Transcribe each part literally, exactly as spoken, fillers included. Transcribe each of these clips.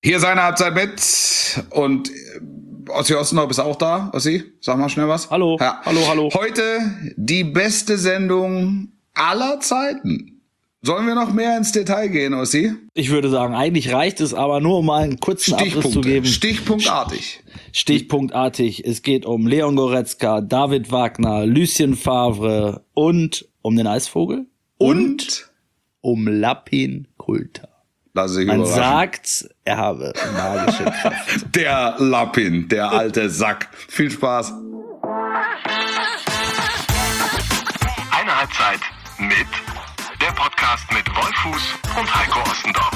Hier ist eine Halbzeit mit und Ossi Ostendorp ist auch da. Ossi, sag mal schnell was. Hallo, ja. hallo, hallo. Heute die beste Sendung aller Zeiten. Sollen wir noch mehr ins Detail gehen, Ossi? Ich würde sagen, eigentlich reicht es, aber nur um mal einen kurzen Abriss zu geben. Stichpunktartig. Stichpunktartig. Es geht um Leon Goretzka, David Wagner, Lucien Favre und um den Eisvogel. Und, und um Lapin Kulta. Lass sich Man überraschen. sagt, er habe magische Kraft. Der Lapin, der alte Sack. Viel Spaß. Eine Halbzeit mit der Podcast mit Wolfuß und Heiko Ostendorp.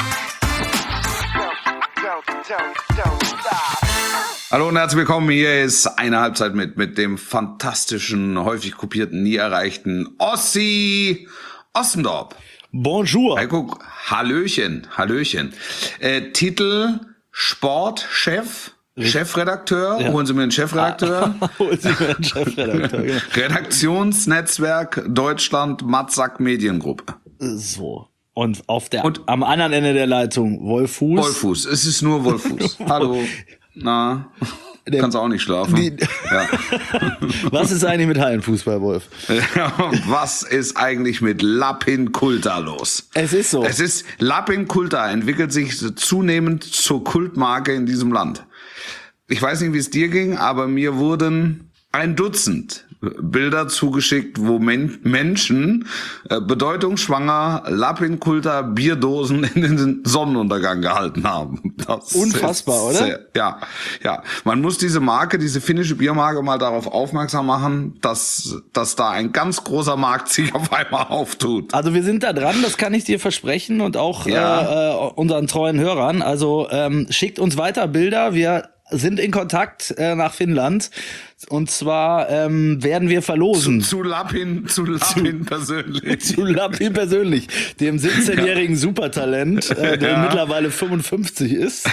Hallo und herzlich willkommen. Hier ist eine Halbzeit mit mit dem fantastischen, häufig kopierten, nie erreichten Ossi Ostendorp. Bonjour. Heiko, Hallöchen, Hallöchen. Äh, Titel Sportchef, Chefredakteur. Ja. Holen Sie mir einen Chefredakteur. Holen Sie mir einen Chefredakteur. Genau. Redaktionsnetzwerk Deutschland Matzak Mediengruppe. So. Und auf der Und- am anderen Ende der Leitung Wolfuß. Wolfuß, es ist nur Wolfuß. Hallo. Na, Der- kannst auch nicht schlafen. Die- Ja. Was ist eigentlich mit Hallenfußball, Wolf? Was ist eigentlich mit Lapin Kulta los? Es ist so. Es ist, Lapin Kulta entwickelt sich zunehmend zur Kultmarke in diesem Land. Ich weiß nicht, wie es dir ging, aber mir wurden ein Dutzend Bilder zugeschickt, wo Men- Menschen äh, bedeutungsschwanger Lapin Kulta Bierdosen in den Sonnenuntergang gehalten haben. Das Unfassbar, ist oder? Sehr, ja, ja. Man muss diese Marke, diese finnische Biermarke mal darauf aufmerksam machen, dass, dass da ein ganz großer Markt sich auf einmal auftut. Also wir sind da dran, das kann ich dir versprechen und auch Ja. äh, äh, unseren treuen Hörern. Also ähm, schickt uns weiter Bilder. Wir sind in Kontakt äh, nach Finnland und zwar ähm, werden wir verlosen. Zu Lapin, zu Lapin persönlich. Zu Lapin persönlich, dem siebzehnjährigen Supertalent, äh, der Ja. mittlerweile fünfundfünfzig ist.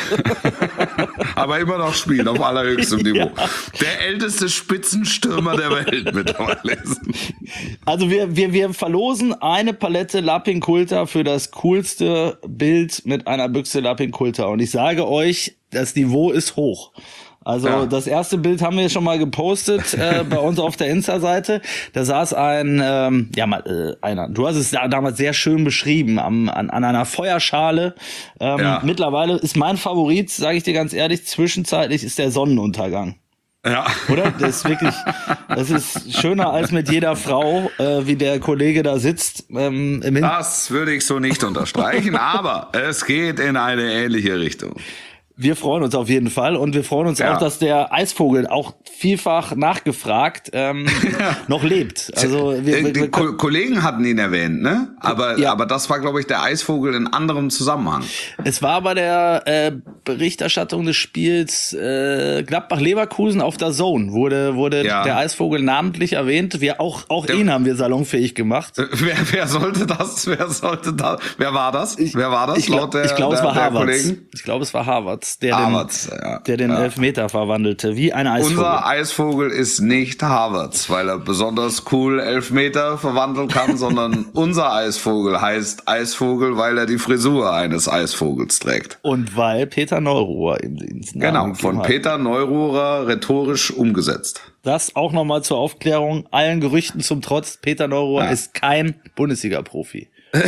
Aber immer noch spielt auf allerhöchstem Niveau. Ja. Der älteste Spitzenstürmer der Welt mittlerweile. Also wir, wir, wir verlosen eine Palette Lapin Kulta für das coolste Bild mit einer Büchse Lapin Kulta. Und ich sage euch, das Niveau ist hoch. Also Ja. das erste Bild haben wir schon mal gepostet äh, bei uns auf der Insta-Seite. Da saß ein, ähm, ja mal äh, einer. Du hast es da damals sehr schön beschrieben am, an, an einer Feuerschale. Ähm, Ja. Mittlerweile ist mein Favorit, sage ich dir ganz ehrlich, zwischenzeitlich ist der Sonnenuntergang. Ja. Oder? Das ist wirklich, das ist schöner als mit jeder Frau, äh, wie der Kollege da sitzt. Ähm, im Hin- Das würde ich so nicht unterstreichen, aber es geht in eine ähnliche Richtung. Wir freuen uns auf jeden Fall und wir freuen uns Ja. auch, dass der Eisvogel auch vielfach nachgefragt ähm, noch lebt. Also wir, Äh, wir, Die wir Ko- Kollegen hatten ihn erwähnt, ne? Aber, Ja. aber das war, glaube ich, der Eisvogel in anderem Zusammenhang. Es war bei der äh, Berichterstattung des Spiels äh, Gladbach-Leverkusen auf der Zone wurde wurde Ja. der Eisvogel namentlich erwähnt. Wir auch auch Der- ihn haben wir salonfähig gemacht. Äh, Wer, wer sollte das? Wer sollte das? Wer war das? wer war das? Ich, glaub, laut der, ich glaube, es der, war der Havertz. Kollegen? Ich glaube, es war Havertz, der Havertz, den, ja. der den Ja. Elfmeter verwandelte, wie ein Eisvogel. Unser Eisvogel ist nicht Havertz, weil er besonders cool Elfmeter verwandeln kann, sondern unser Eisvogel heißt Eisvogel, weil er die Frisur eines Eisvogels trägt. Und weil Peter Neururer ihm ins Namen Genau, gegeben von hat. Peter Neururer rhetorisch umgesetzt. Das auch nochmal zur Aufklärung, allen Gerüchten zum Trotz, Peter Neururer Ja. ist kein Bundesliga-Profi.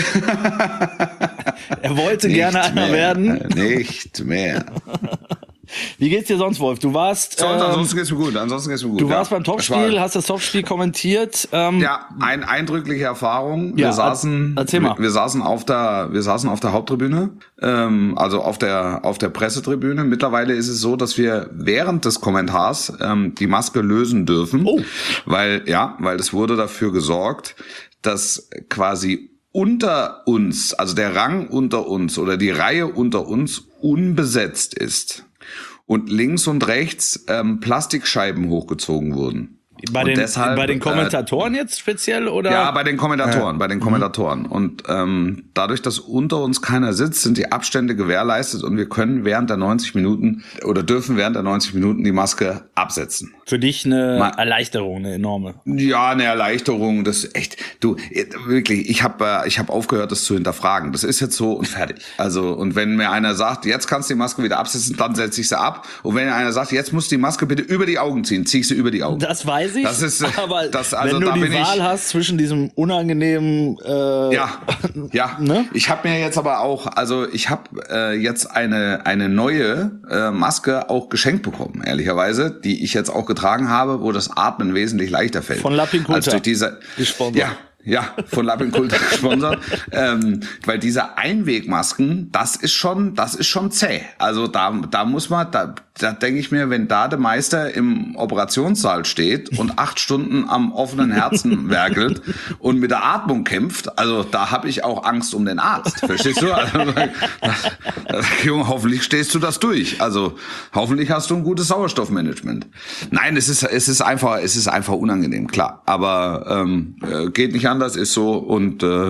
Er wollte gerne Nicht einer mehr, werden. Nicht mehr. Wie geht's dir sonst, Wolf? Du warst, Sonst, ähm, ansonsten geht's mir gut. Ansonsten geht's mir gut. du ja. warst beim Es war- Topspiel, hast das Topspiel kommentiert. Ähm, Ja, ein eindrückliche Erfahrung. Wir Ja, saßen, erzähl mal. wir, wir saßen auf der, wir saßen auf der Haupttribüne, ähm, also auf der, auf der Pressetribüne. Mittlerweile ist es so, dass wir während des Kommentars ähm, die Maske lösen dürfen, Oh. weil ja, weil es wurde dafür gesorgt, dass quasi unter uns, also der Rang unter uns oder die Reihe unter uns unbesetzt ist und links und rechts ähm, Plastikscheiben hochgezogen wurden. Bei Und den, deshalb, bei den äh, Kommentatoren jetzt speziell, oder? Ja, bei den Kommentatoren, Ja. bei den Kommentatoren. Und ähm, dadurch, dass unter uns keiner sitzt, sind die Abstände gewährleistet und wir können während der neunzig Minuten oder dürfen während der neunzig Minuten die Maske absetzen. Für dich eine Ma- Erleichterung, eine enorme. Ja, eine Erleichterung, das ist echt, du, wirklich, ich habe äh, ich hab aufgehört, das zu hinterfragen. Das ist jetzt so und fertig. Also, und wenn mir einer sagt, jetzt kannst du die Maske wieder absetzen, dann setze ich sie ab. Und wenn einer sagt, jetzt musst du die Maske bitte über die Augen ziehen, zieh ich sie über die Augen. Das weiß ich, Das ist, aber das, also, wenn du da die bin Wahl ich, hast zwischen diesem unangenehmen... Äh, Ja, ja. Ne? Ich habe mir jetzt aber auch, also ich habe äh, jetzt eine eine neue äh, Maske auch geschenkt bekommen, ehrlicherweise, die ich jetzt auch getragen habe, wo das Atmen wesentlich leichter fällt. Von Lapin Kulta. Als durch diese, Gesponsert. ja, ja, von Lapin Kulta gesponsert, ähm, weil diese Einwegmasken, das ist schon, das ist schon zäh. Also da, da muss man, da, da denke ich mir, wenn da der Meister im Operationssaal steht und acht Stunden am offenen Herzen werkelt und mit der Atmung kämpft, also da habe ich auch Angst um den Arzt. Verstehst du? Also, das, das, Junge, hoffentlich stehst du das durch. Also hoffentlich hast du ein gutes Sauerstoffmanagement. Nein, es ist, es ist einfach, es ist einfach unangenehm, klar. Aber ähm, geht nicht anders, ist so und äh,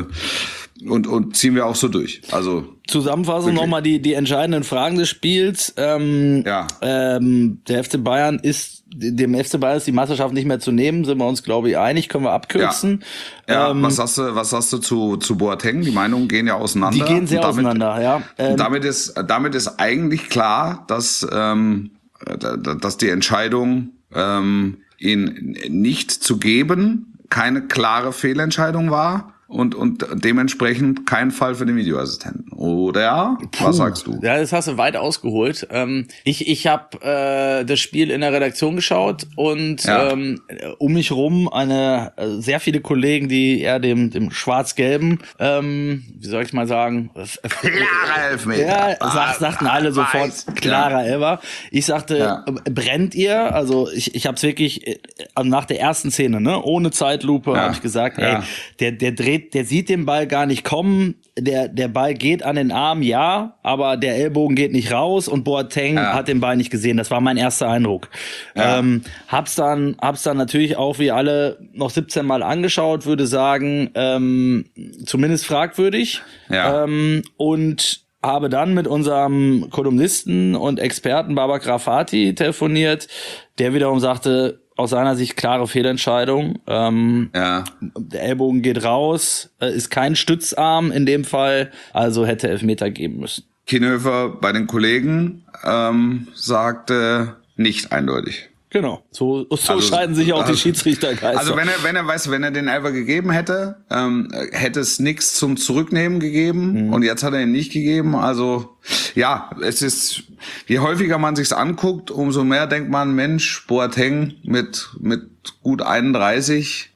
und und ziehen wir auch so durch. Also Zusammenfassung nochmal die, die entscheidenden Fragen des Spiels. Ähm, Ja. ähm, der F C Bayern ist, dem F C Bayern ist die Meisterschaft nicht mehr zu nehmen, sind wir uns, glaube ich, einig, können wir abkürzen. Ja, Ähm, was sagst du, was sagst du zu, zu Boateng? Die Meinungen gehen ja auseinander. die gehen sehr Und damit, auseinander, ja. Ähm, damit ist, damit ist eigentlich klar, dass, ähm, dass die Entscheidung, ähm, ihn nicht zu geben, keine klare Fehlentscheidung war. Und, und dementsprechend kein Fall für den Videoassistenten. Oder? Was sagst du? Ja, das hast du weit ausgeholt. Ähm, ich ich habe äh, das Spiel in der Redaktion geschaut und Ja. ähm, um mich rum eine äh, sehr viele Kollegen, die eher dem dem schwarz-gelben, ähm, wie soll ich mal sagen, Klarer Elfmeter. ja, sag, sagten alle sofort Weiß. klarer Elfer. Ich sagte, Ja. äh, brennt ihr? Also ich ich habe es wirklich äh, nach der ersten Szene, ne, ohne Zeitlupe, Ja. habe ich gesagt, Ja. ey, der der dreht, der sieht den Ball gar nicht kommen. Der der Ball geht an den Arm, ja, aber der Ellbogen geht nicht raus und Boateng Ja. hat den Ball nicht gesehen. Das war mein erster Eindruck. Ja. Ähm, hab's dann hab's dann natürlich auch wie alle noch siebzehn Mal angeschaut, würde sagen, ähm, zumindest fragwürdig. Ja. Ähm, und habe dann mit unserem Kolumnisten und Experten Baba Grafati telefoniert, der wiederum sagte, aus seiner Sicht klare Fehlentscheidung. Ähm, Ja. Der Ellbogen geht raus, äh, ist kein Stützarm in dem Fall, also hätte Elfmeter geben müssen. Kienhöfer bei den Kollegen ähm, sagte nicht eindeutig. Genau. So, so Also, scheiden sich auch also- die Schiedsrichtergeister. Also wenn er, wenn er, weißt du, wenn er den Elfer gegeben hätte, ähm, hätte es nichts zum Zurücknehmen gegeben und jetzt hat er ihn nicht gegeben. Also ja, es ist, je häufiger man sich's anguckt, umso mehr denkt man, Mensch, Boateng mit mit gut einunddreißig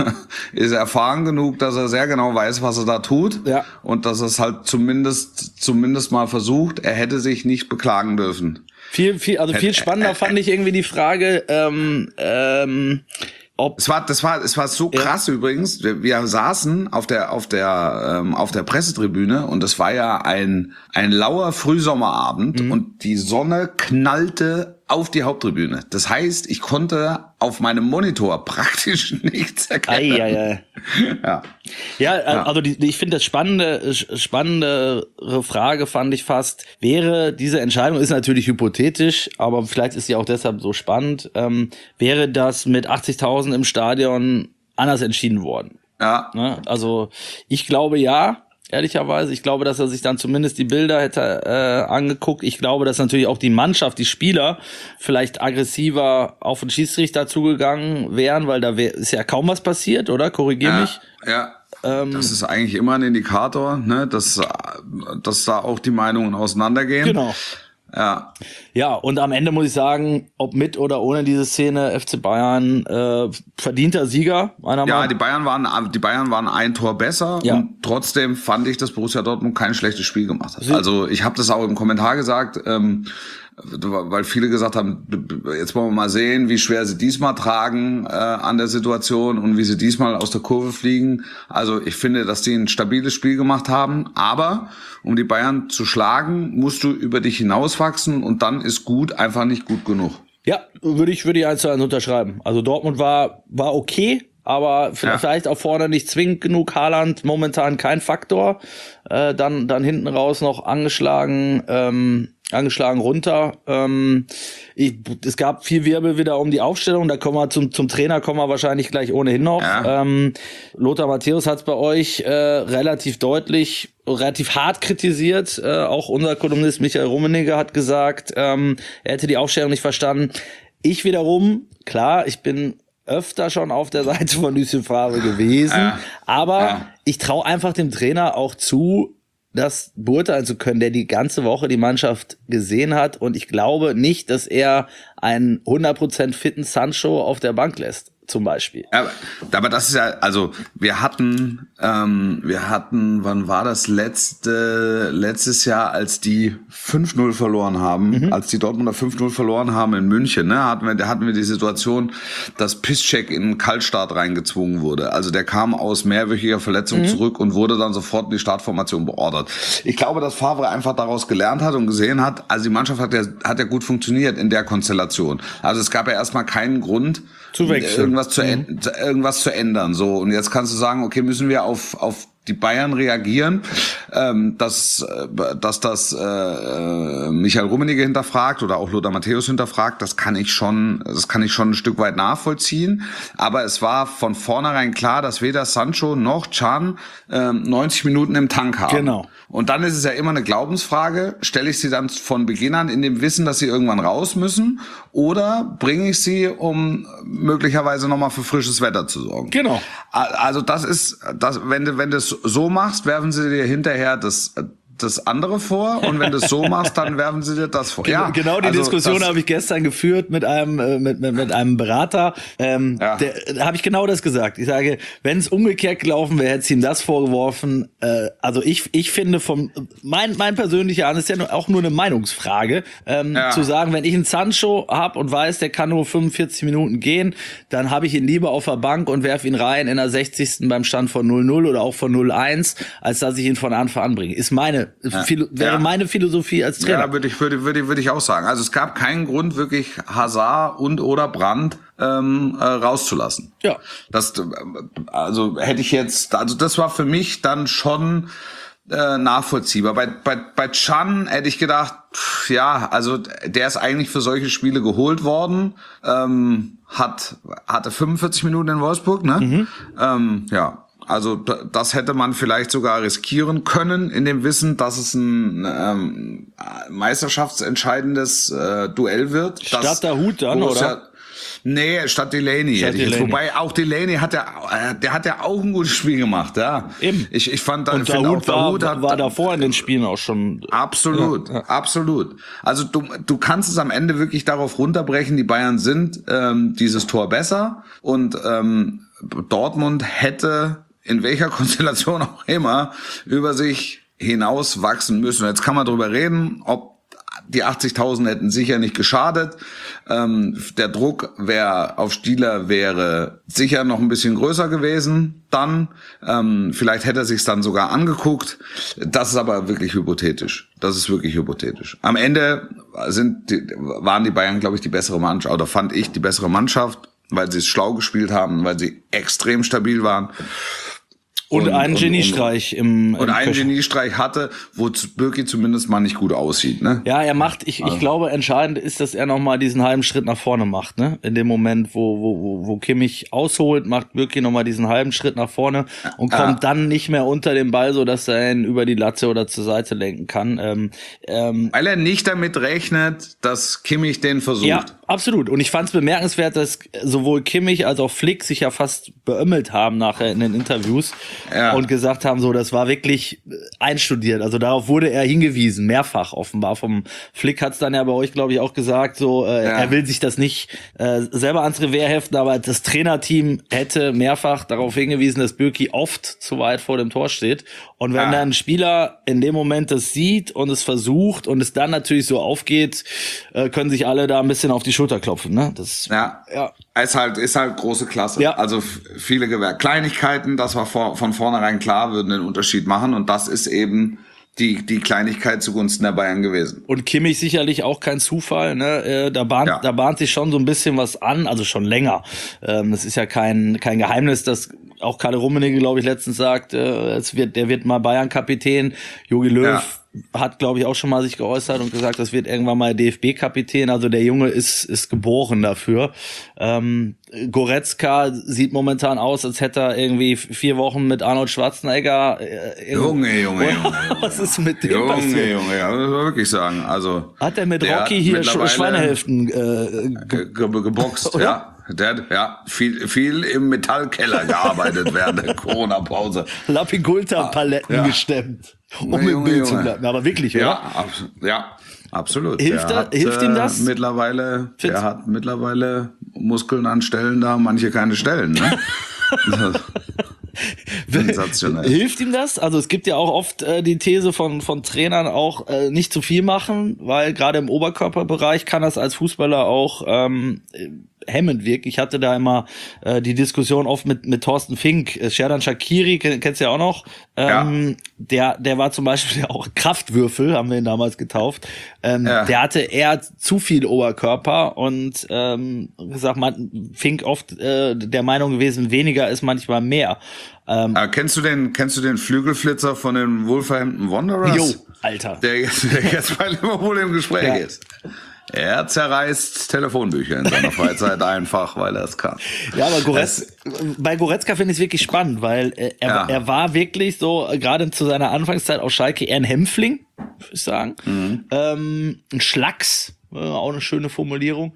ist erfahren genug, dass er sehr genau weiß, was er da tut. Ja. Und dass er es halt zumindest zumindest mal versucht. Er hätte sich nicht beklagen dürfen. Viel, viel, also viel spannender fand ich irgendwie die Frage, ähm, ähm, ob Es war, das war, es war so krass übrigens. Wir, wir saßen auf der, auf der, ähm, auf der Pressetribüne und es war ja ein, ein lauer Frühsommerabend und die Sonne knallte auf die Haupttribüne. Das heißt, ich konnte auf meinem Monitor praktisch nichts erkennen. Ei, ei, ei. Ja. Ja, also die, die, ich finde das spannende, spannendere Frage fand ich fast, wäre diese Entscheidung, ist natürlich hypothetisch, aber vielleicht ist sie auch deshalb so spannend, ähm, wäre das mit achtzigtausend im Stadion anders entschieden worden? Ja. Ne? Also ich glaube ja, ehrlicherweise. Ich glaube, dass er sich dann zumindest die Bilder hätte äh, angeguckt. Ich glaube, dass natürlich auch die Mannschaft, die Spieler vielleicht aggressiver auf den Schiedsrichter zugegangen wären, weil da wär, ist ja kaum was passiert, oder? Korrigier Ja, mich. ja. Ähm, Das ist eigentlich immer ein Indikator, ne, dass, dass da auch die Meinungen auseinandergehen. Genau. Ja. Ja, und am Ende muss ich sagen, ob mit oder ohne diese Szene, F C Bayern äh, verdienter Sieger, meiner Meinung Ja, nach. die Bayern waren, die Bayern waren ein Tor besser Ja. und trotzdem fand ich, dass Borussia Dortmund kein schlechtes Spiel gemacht hat. Also ich habe das auch im Kommentar gesagt, ähm, weil viele gesagt haben, jetzt wollen wir mal sehen, wie schwer sie diesmal tragen äh, an der Situation und wie sie diesmal aus der Kurve fliegen. Also ich finde, dass die ein stabiles Spiel gemacht haben, aber um die Bayern zu schlagen, musst du über dich hinauswachsen und dann ist gut einfach nicht gut genug. Ja, würde ich, würde ich eins zu eins unterschreiben. Also Dortmund war, war okay, aber vielleicht ja. auch vorne nicht zwingend genug. Haaland momentan kein Faktor. Äh, dann, dann hinten raus noch angeschlagen, ähm, angeschlagen runter. Ähm, ich, es gab viel Wirbel wieder um die Aufstellung. Da kommen wir zum, zum Trainer kommen wir wahrscheinlich gleich ohnehin noch. Ja. Ähm, Lothar Matthäus hat es bei euch äh, relativ deutlich, relativ hart kritisiert. Äh, auch unser Kolumnist Michael Rummenigge hat gesagt, ähm, er hätte die Aufstellung nicht verstanden. Ich wiederum, klar, ich bin öfter schon auf der Seite von Lucien Favre gewesen, ja. aber ja. ich traue einfach dem Trainer auch zu, das beurteilen zu können, der die ganze Woche die Mannschaft gesehen hat, und ich glaube nicht, dass er einen hundert Prozent fitten Sancho auf der Bank lässt, zum Beispiel. Aber, aber das ist ja, also wir hatten, ähm, wir hatten, wann war das letzte, letztes Jahr, als die fünf null verloren haben, mhm. als die Dortmunder fünf null verloren haben in München, ne, hatten wir, da hatten wir die Situation, dass Piszczek in einen Kaltstart reingezwungen wurde. Also der kam aus mehrwöchiger Verletzung mhm. zurück und wurde dann sofort in die Startformation beordert. Ich glaube, dass Favre einfach daraus gelernt hat und gesehen hat, also die Mannschaft hat ja, hat ja gut funktioniert in der Konstellation. Also es gab ja erstmal keinen Grund, zu wechseln. Irgendwas zu, mhm. irgendwas zu ändern. So, und jetzt kannst du sagen, okay, müssen wir auf, auf die Bayern reagieren, ähm, dass, dass das äh, Michael Rummenigge hinterfragt oder auch Lothar Matthäus hinterfragt, das kann ich schon, das kann ich schon ein Stück weit nachvollziehen. Aber es war von vornherein klar, dass weder Sancho noch Can äh, neunzig Minuten im Tank haben. Genau. Und dann ist es ja immer eine Glaubensfrage, stelle ich sie dann von Beginn an in dem Wissen, dass sie irgendwann raus müssen, oder bringe ich sie, um möglicherweise nochmal für frisches Wetter zu sorgen? Genau. Also das ist, das, wenn du, wenn du es so machst, werfen sie dir hinterher das, das andere vor, und wenn du es so machst, dann werfen sie dir das vor. Genau, ja, genau die also Diskussion habe ich gestern geführt mit einem äh, mit, mit mit einem Berater. Ähm, ja. der, da habe ich genau das gesagt. Ich sage, wenn es umgekehrt gelaufen wäre, hätte ich ihm das vorgeworfen. Äh, also ich ich finde vom mein mein persönlicher An ist ja nur, auch nur eine Meinungsfrage, ähm, ja. zu sagen, wenn ich einen Sancho habe und weiß, der kann nur fünfundvierzig Minuten gehen, dann habe ich ihn lieber auf der Bank und werfe ihn rein in der sechzigsten beim Stand von null null oder auch von null eins, als dass ich ihn von Anfang an bringe. Ist meine Ja. Philo- wäre ja. meine Philosophie als Trainer. Ja, würde ich, würde, würde, würde ich auch sagen. Also es gab keinen Grund, wirklich Hazard und oder Brandt ähm, äh, rauszulassen. Ja. Das, also hätte ich jetzt, also das war für mich dann schon äh, nachvollziehbar. Bei, bei, bei Can hätte ich gedacht, pff, ja, also der ist eigentlich für solche Spiele geholt worden, ähm, hat, hatte fünfundvierzig Minuten in Wolfsburg, ne? Mhm. Ähm, ja. Also das hätte man vielleicht sogar riskieren können, in dem Wissen, dass es ein ähm, meisterschaftsentscheidendes äh, Duell wird. Statt das, der Hut dann, oder? Ja, nee, statt Delaney. Statt Delaney. Jetzt, wobei auch Delaney hat ja, äh, der hat ja auch ein gutes Spiel gemacht, ja. Eben. Ich, ich fand, und ich find Hut auch, war, Hut hat, war davor in den Spielen auch schon. Absolut, ja, ja. absolut. Also du, du kannst es am Ende wirklich darauf runterbrechen, die Bayern sind ähm, dieses Tor besser, und ähm, Dortmund hätte in welcher Konstellation auch immer über sich hinaus wachsen müssen. Jetzt kann man drüber reden, ob die achtzigtausend hätten sicher nicht geschadet. Ähm, der Druck wär, auf Stieler wäre sicher noch ein bisschen größer gewesen dann. Ähm, vielleicht hätte er sich's dann sogar angeguckt. Das ist aber wirklich hypothetisch. Das ist wirklich hypothetisch. Am Ende sind die, waren die Bayern, glaube ich, die bessere Mannschaft, oder fand ich die bessere Mannschaft, weil sie es schlau gespielt haben, weil sie extrem stabil waren. Und, und einen Geniestreich im, im Und einen Köchen. Geniestreich hatte, wo Birki zumindest mal nicht gut aussieht, ne? Ja, er macht, ich, ich glaube, entscheidend ist, dass er nochmal diesen halben Schritt nach vorne macht, ne? In dem Moment, wo, wo, wo, wo Kimmich ausholt, macht Birki nochmal diesen halben Schritt nach vorne und kommt ja. dann nicht mehr unter den Ball, so dass er ihn über die Latte oder zur Seite lenken kann. Ähm, ähm, Weil er nicht damit rechnet, dass Kimmich den versucht. Ja, absolut. Und ich fand es bemerkenswert, dass sowohl Kimmich als auch Flick sich ja fast beömmelt haben nachher in den Interviews. Ja. Und gesagt haben, so, das war wirklich einstudiert. Also darauf wurde er hingewiesen, mehrfach offenbar. Vom Flick hat's dann ja bei euch, glaube ich, auch gesagt, so, äh, ja. er will sich das nicht äh, selber ans Revers heften, aber das Trainerteam hätte mehrfach darauf hingewiesen, dass Birki oft zu weit vor dem Tor steht. Und wenn ja. dann ein Spieler in dem Moment das sieht und es versucht und es dann natürlich so aufgeht, äh, können sich alle da ein bisschen auf die Schulter klopfen, ne? Das, ja. ja. Ist halt, ist halt große Klasse. Ja. Also viele Gewehr. Kleinigkeiten, das war vor, von vornherein klar, würden den Unterschied machen. Und das ist eben die, die Kleinigkeit zugunsten der Bayern gewesen. Und Kimmich sicherlich auch kein Zufall, ne? Äh, da bahnt, Ja. da bahnt sich schon so ein bisschen was an, also schon länger. Ähm, das ist ja kein, kein Geheimnis, dass auch Kalle Rummenigge, glaube ich, letztens sagt, äh, es wird, der wird mal Bayern-Kapitän. Jogi Löw Ja. hat, glaube ich, auch schon mal sich geäußert und gesagt, das wird irgendwann mal D F B-Kapitän. Also der Junge ist, ist geboren dafür. Ähm, Goretzka sieht momentan aus, als hätte er irgendwie vier Wochen mit Arnold Schwarzenegger. Äh, Junge, Junge, Junge. Was ist mit dem Junge, passiert? Junge, ja, das muss man wirklich sagen. Also, Hat er mit der Rocky hat hier mittlerweile Sch- Schweinehälften äh, ge ge geboxt, Oder? ja. Der hat ja viel, viel im Metallkeller gearbeitet während der Corona-Pause. Lapigulta-Paletten Ja. gestemmt, um Junge, im Bild Junge. zu bleiben. Aber wirklich, Ja, oder? abs ja, absolut. Hilft der er- hat, hilft ihm das? Äh, mittlerweile, Find's- der hat mittlerweile Muskeln an Stellen da, manche keine Stellen, ne? Sensationell. Hilft ihm das? Also es gibt ja auch oft äh, die These von von Trainern auch äh, nicht zu viel machen, weil gerade im Oberkörperbereich kann das als Fußballer auch ähm, hemmend wirken. Ich hatte da immer äh, die Diskussion oft mit mit Thorsten Fink, äh, Sherdan Shaqiri, kenn, kennst du ja auch noch. Ähm, der der war zum Beispiel auch Kraftwürfel, haben wir ihn damals getauft. Ähm, Ja. Der hatte eher zu viel Oberkörper und ähm, gesagt, man Fink oft äh, der Meinung gewesen, weniger ist manchmal mehr. Ähm, Aber kennst du den, kennst du den Flügelflitzer von den Wolverhampton Wanderers? Jo, Alter. Der jetzt, der jetzt bei Liverpool im Gespräch Ja. ist. Er zerreißt Telefonbücher in seiner Freizeit einfach, weil er es kann. Ja, aber Goretz, bei Goretzka finde ich es wirklich spannend, weil äh, er, Ja. er war wirklich so, äh, gerade zu seiner Anfangszeit auf Schalke, eher ein Hämpfling, würde ich sagen. Mhm. Ähm, ein Schlacks, äh, auch eine schöne Formulierung.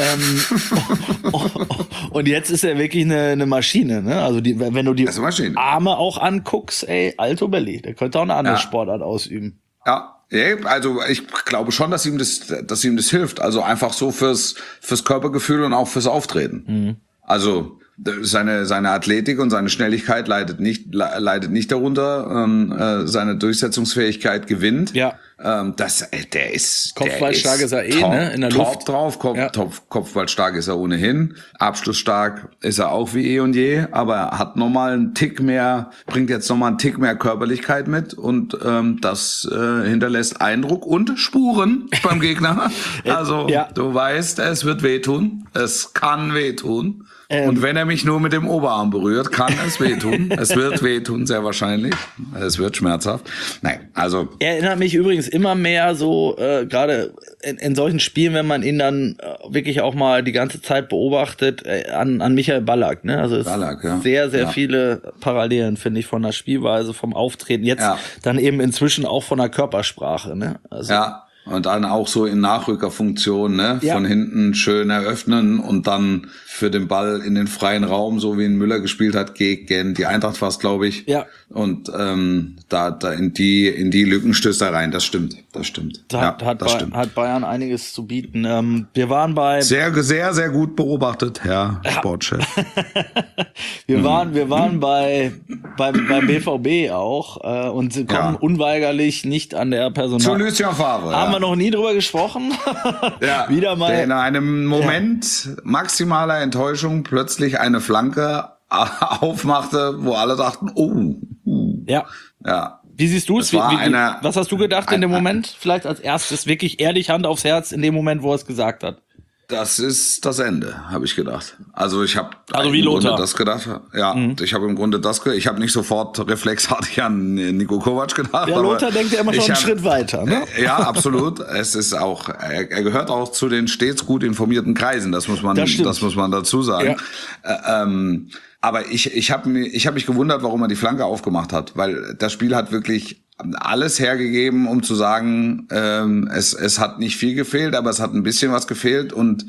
ähm, und jetzt ist er wirklich eine, eine Maschine, ne? Also die, wenn du die Das ist eine Maschine. Arme auch anguckst, ey, Alto Belli, der könnte auch eine andere Ja. Sportart ausüben. Ja, ja, also ich glaube schon, dass ihm das, dass ihm das hilft. Also einfach so fürs, fürs Körpergefühl und auch fürs Auftreten. Mhm. Also seine, seine Athletik und seine Schnelligkeit leidet nicht, le- leidet nicht darunter. Ähm, äh, seine Durchsetzungsfähigkeit gewinnt. Ja. Ähm, das, äh, der ist, Kopfballstark der ist er eh, top, ne, in der top Luft. drauf. Kopf, Ja. top, Kopfballstark ist er ohnehin. Abschlussstark ist er auch wie eh und je. Aber er hat nochmal einen Tick mehr, bringt jetzt nochmal einen Tick mehr Körperlichkeit mit. Und ähm, das äh, hinterlässt Eindruck und Spuren beim Gegner. Also Ja. du weißt, es wird wehtun. Es kann wehtun. Ähm. Und wenn er mich nur mit dem Oberarm berührt, kann es wehtun. Es wird wehtun, sehr wahrscheinlich. Es wird schmerzhaft. Nein, also Er erinnert mich übrigens immer mehr so, äh, gerade in, in solchen Spielen, wenn man ihn dann äh, wirklich auch mal die ganze Zeit beobachtet, äh, an, an Michael Ballack. Ne? Also es Ballack, ja. sehr, sehr Ja. viele Parallelen, finde ich, von der Spielweise, vom Auftreten. Jetzt Ja. dann eben inzwischen auch von der Körpersprache. Ne? Also, ja. Und dann auch so in Nachrückerfunktion, ne? Ja. Von hinten schön eröffnen und dann für den Ball in den freien Raum, so wie ihn Müller gespielt hat gegen die Eintracht war es, glaube ich. Ja. Und ähm, da, da in die in die Lücken stößt er rein. Das stimmt, das stimmt. Da ja, hat, hat, das Bay- stimmt. hat Bayern einiges zu bieten. Ähm, wir waren bei Sehr, sehr, sehr gut beobachtet, Herr Sportchef. Wir waren, wir waren bei, beim, beim B V B auch äh, und sie kommen Ja. unweigerlich nicht an der Zu Personal. Lucien Favre. Haben ja. wir noch nie drüber gesprochen. Ja, Wieder mal. der in einem Moment maximaler Enttäuschung plötzlich eine Flanke aufmachte, wo alle dachten, oh, uh, Ja. ja. Wie siehst du es? Es war Wie, wie, eine- was hast du gedacht in dem ein- Moment? Vielleicht als erstes wirklich ehrlich Hand aufs Herz in dem Moment, wo er es gesagt hat. Das ist das Ende, habe ich gedacht. Also ich habe Also wie im Lothar. Grunde das gedacht. Ja, ich habe im Grunde das. Ge ich habe nicht sofort reflexartig an Nico Kovac gedacht. Ja, aber Lothar denkt ja immer schon ich einen hab- Schritt weiter. Ne? Äh, Ja, absolut. Es ist auch, er, er gehört auch zu den stets gut informierten Kreisen. Das muss man, Das stimmt. das muss man dazu sagen. Äh, ähm, aber ich, ich habe mich, ich habe mich gewundert, warum er die Flanke aufgemacht hat, weil das Spiel hat wirklich alles hergegeben, um zu sagen, ähm, es, es hat nicht viel gefehlt, aber es hat ein bisschen was gefehlt und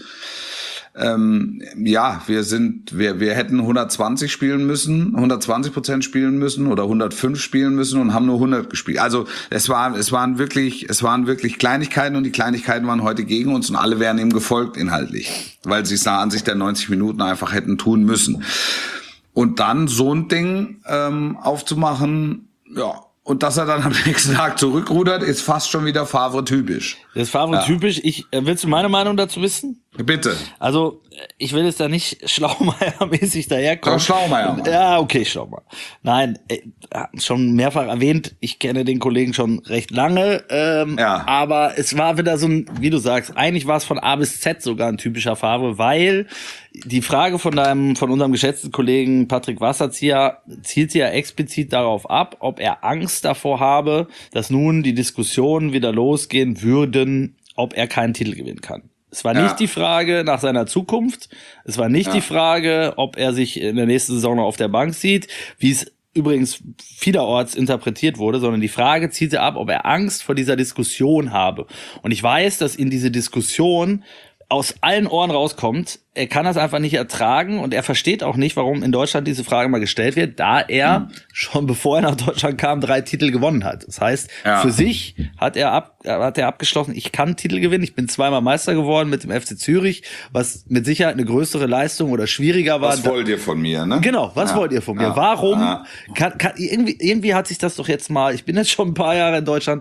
ähm, ja, wir sind, wir, wir hätten hundertzwanzig spielen müssen, hundertzwanzig Prozent spielen müssen oder hundertfünf spielen müssen und haben nur hundert gespielt. Also es war, es waren wirklich, es waren wirklich Kleinigkeiten und die Kleinigkeiten waren heute gegen uns und alle wären ihm gefolgt inhaltlich, weil sie es nach Ansicht der neunzig Minuten einfach hätten tun müssen. Und dann so ein Ding ähm, aufzumachen, ja. Und dass er dann am nächsten Tag zurückrudert, ist fast schon wieder Favre-typisch. Das ist Favre typisch. Ich, äh, willst du meine Meinung dazu wissen? Bitte. Also, ich will jetzt da nicht Schlaumeier-mäßig daherkommen. Doch, Schlaumeier. Ja, okay, Schlaumeier. Nein, äh, schon mehrfach erwähnt, ich kenne den Kollegen schon recht lange, ähm, ja. aber es war wieder so ein, wie du sagst, eigentlich war es von A bis Z sogar ein typischer Favre, weil die Frage von deinem, von unserem geschätzten Kollegen Patrick Wasserzieher zielt sie ja explizit darauf ab, ob er Angst davor habe, dass nun die Diskussionen wieder losgehen würden, ob er keinen Titel gewinnen kann. Es war nicht ja. die Frage nach seiner Zukunft. Es war nicht ja. die Frage, ob er sich in der nächsten Saison noch auf der Bank sieht, wie es übrigens vielerorts interpretiert wurde, sondern die Frage zielte ab, ob er Angst vor dieser Diskussion habe. Und ich weiß, dass in diese Diskussion aus allen Ohren rauskommt, er kann das einfach nicht ertragen und er versteht auch nicht, warum in Deutschland diese Frage mal gestellt wird, da er mhm. schon bevor er nach Deutschland kam, drei Titel gewonnen hat. Das heißt, ja. für sich hat er ab, hat er abgeschlossen, ich kann Titel gewinnen, ich bin zweimal Meister geworden mit dem F C Zürich, was mit Sicherheit eine größere Leistung oder schwieriger war. Was wollt ihr von mir, ne? Genau, was ja. wollt ihr von mir? Ja. Warum? Ja. Kann, kann, irgendwie, irgendwie hat sich das doch jetzt mal, ich bin jetzt schon ein paar Jahre in Deutschland,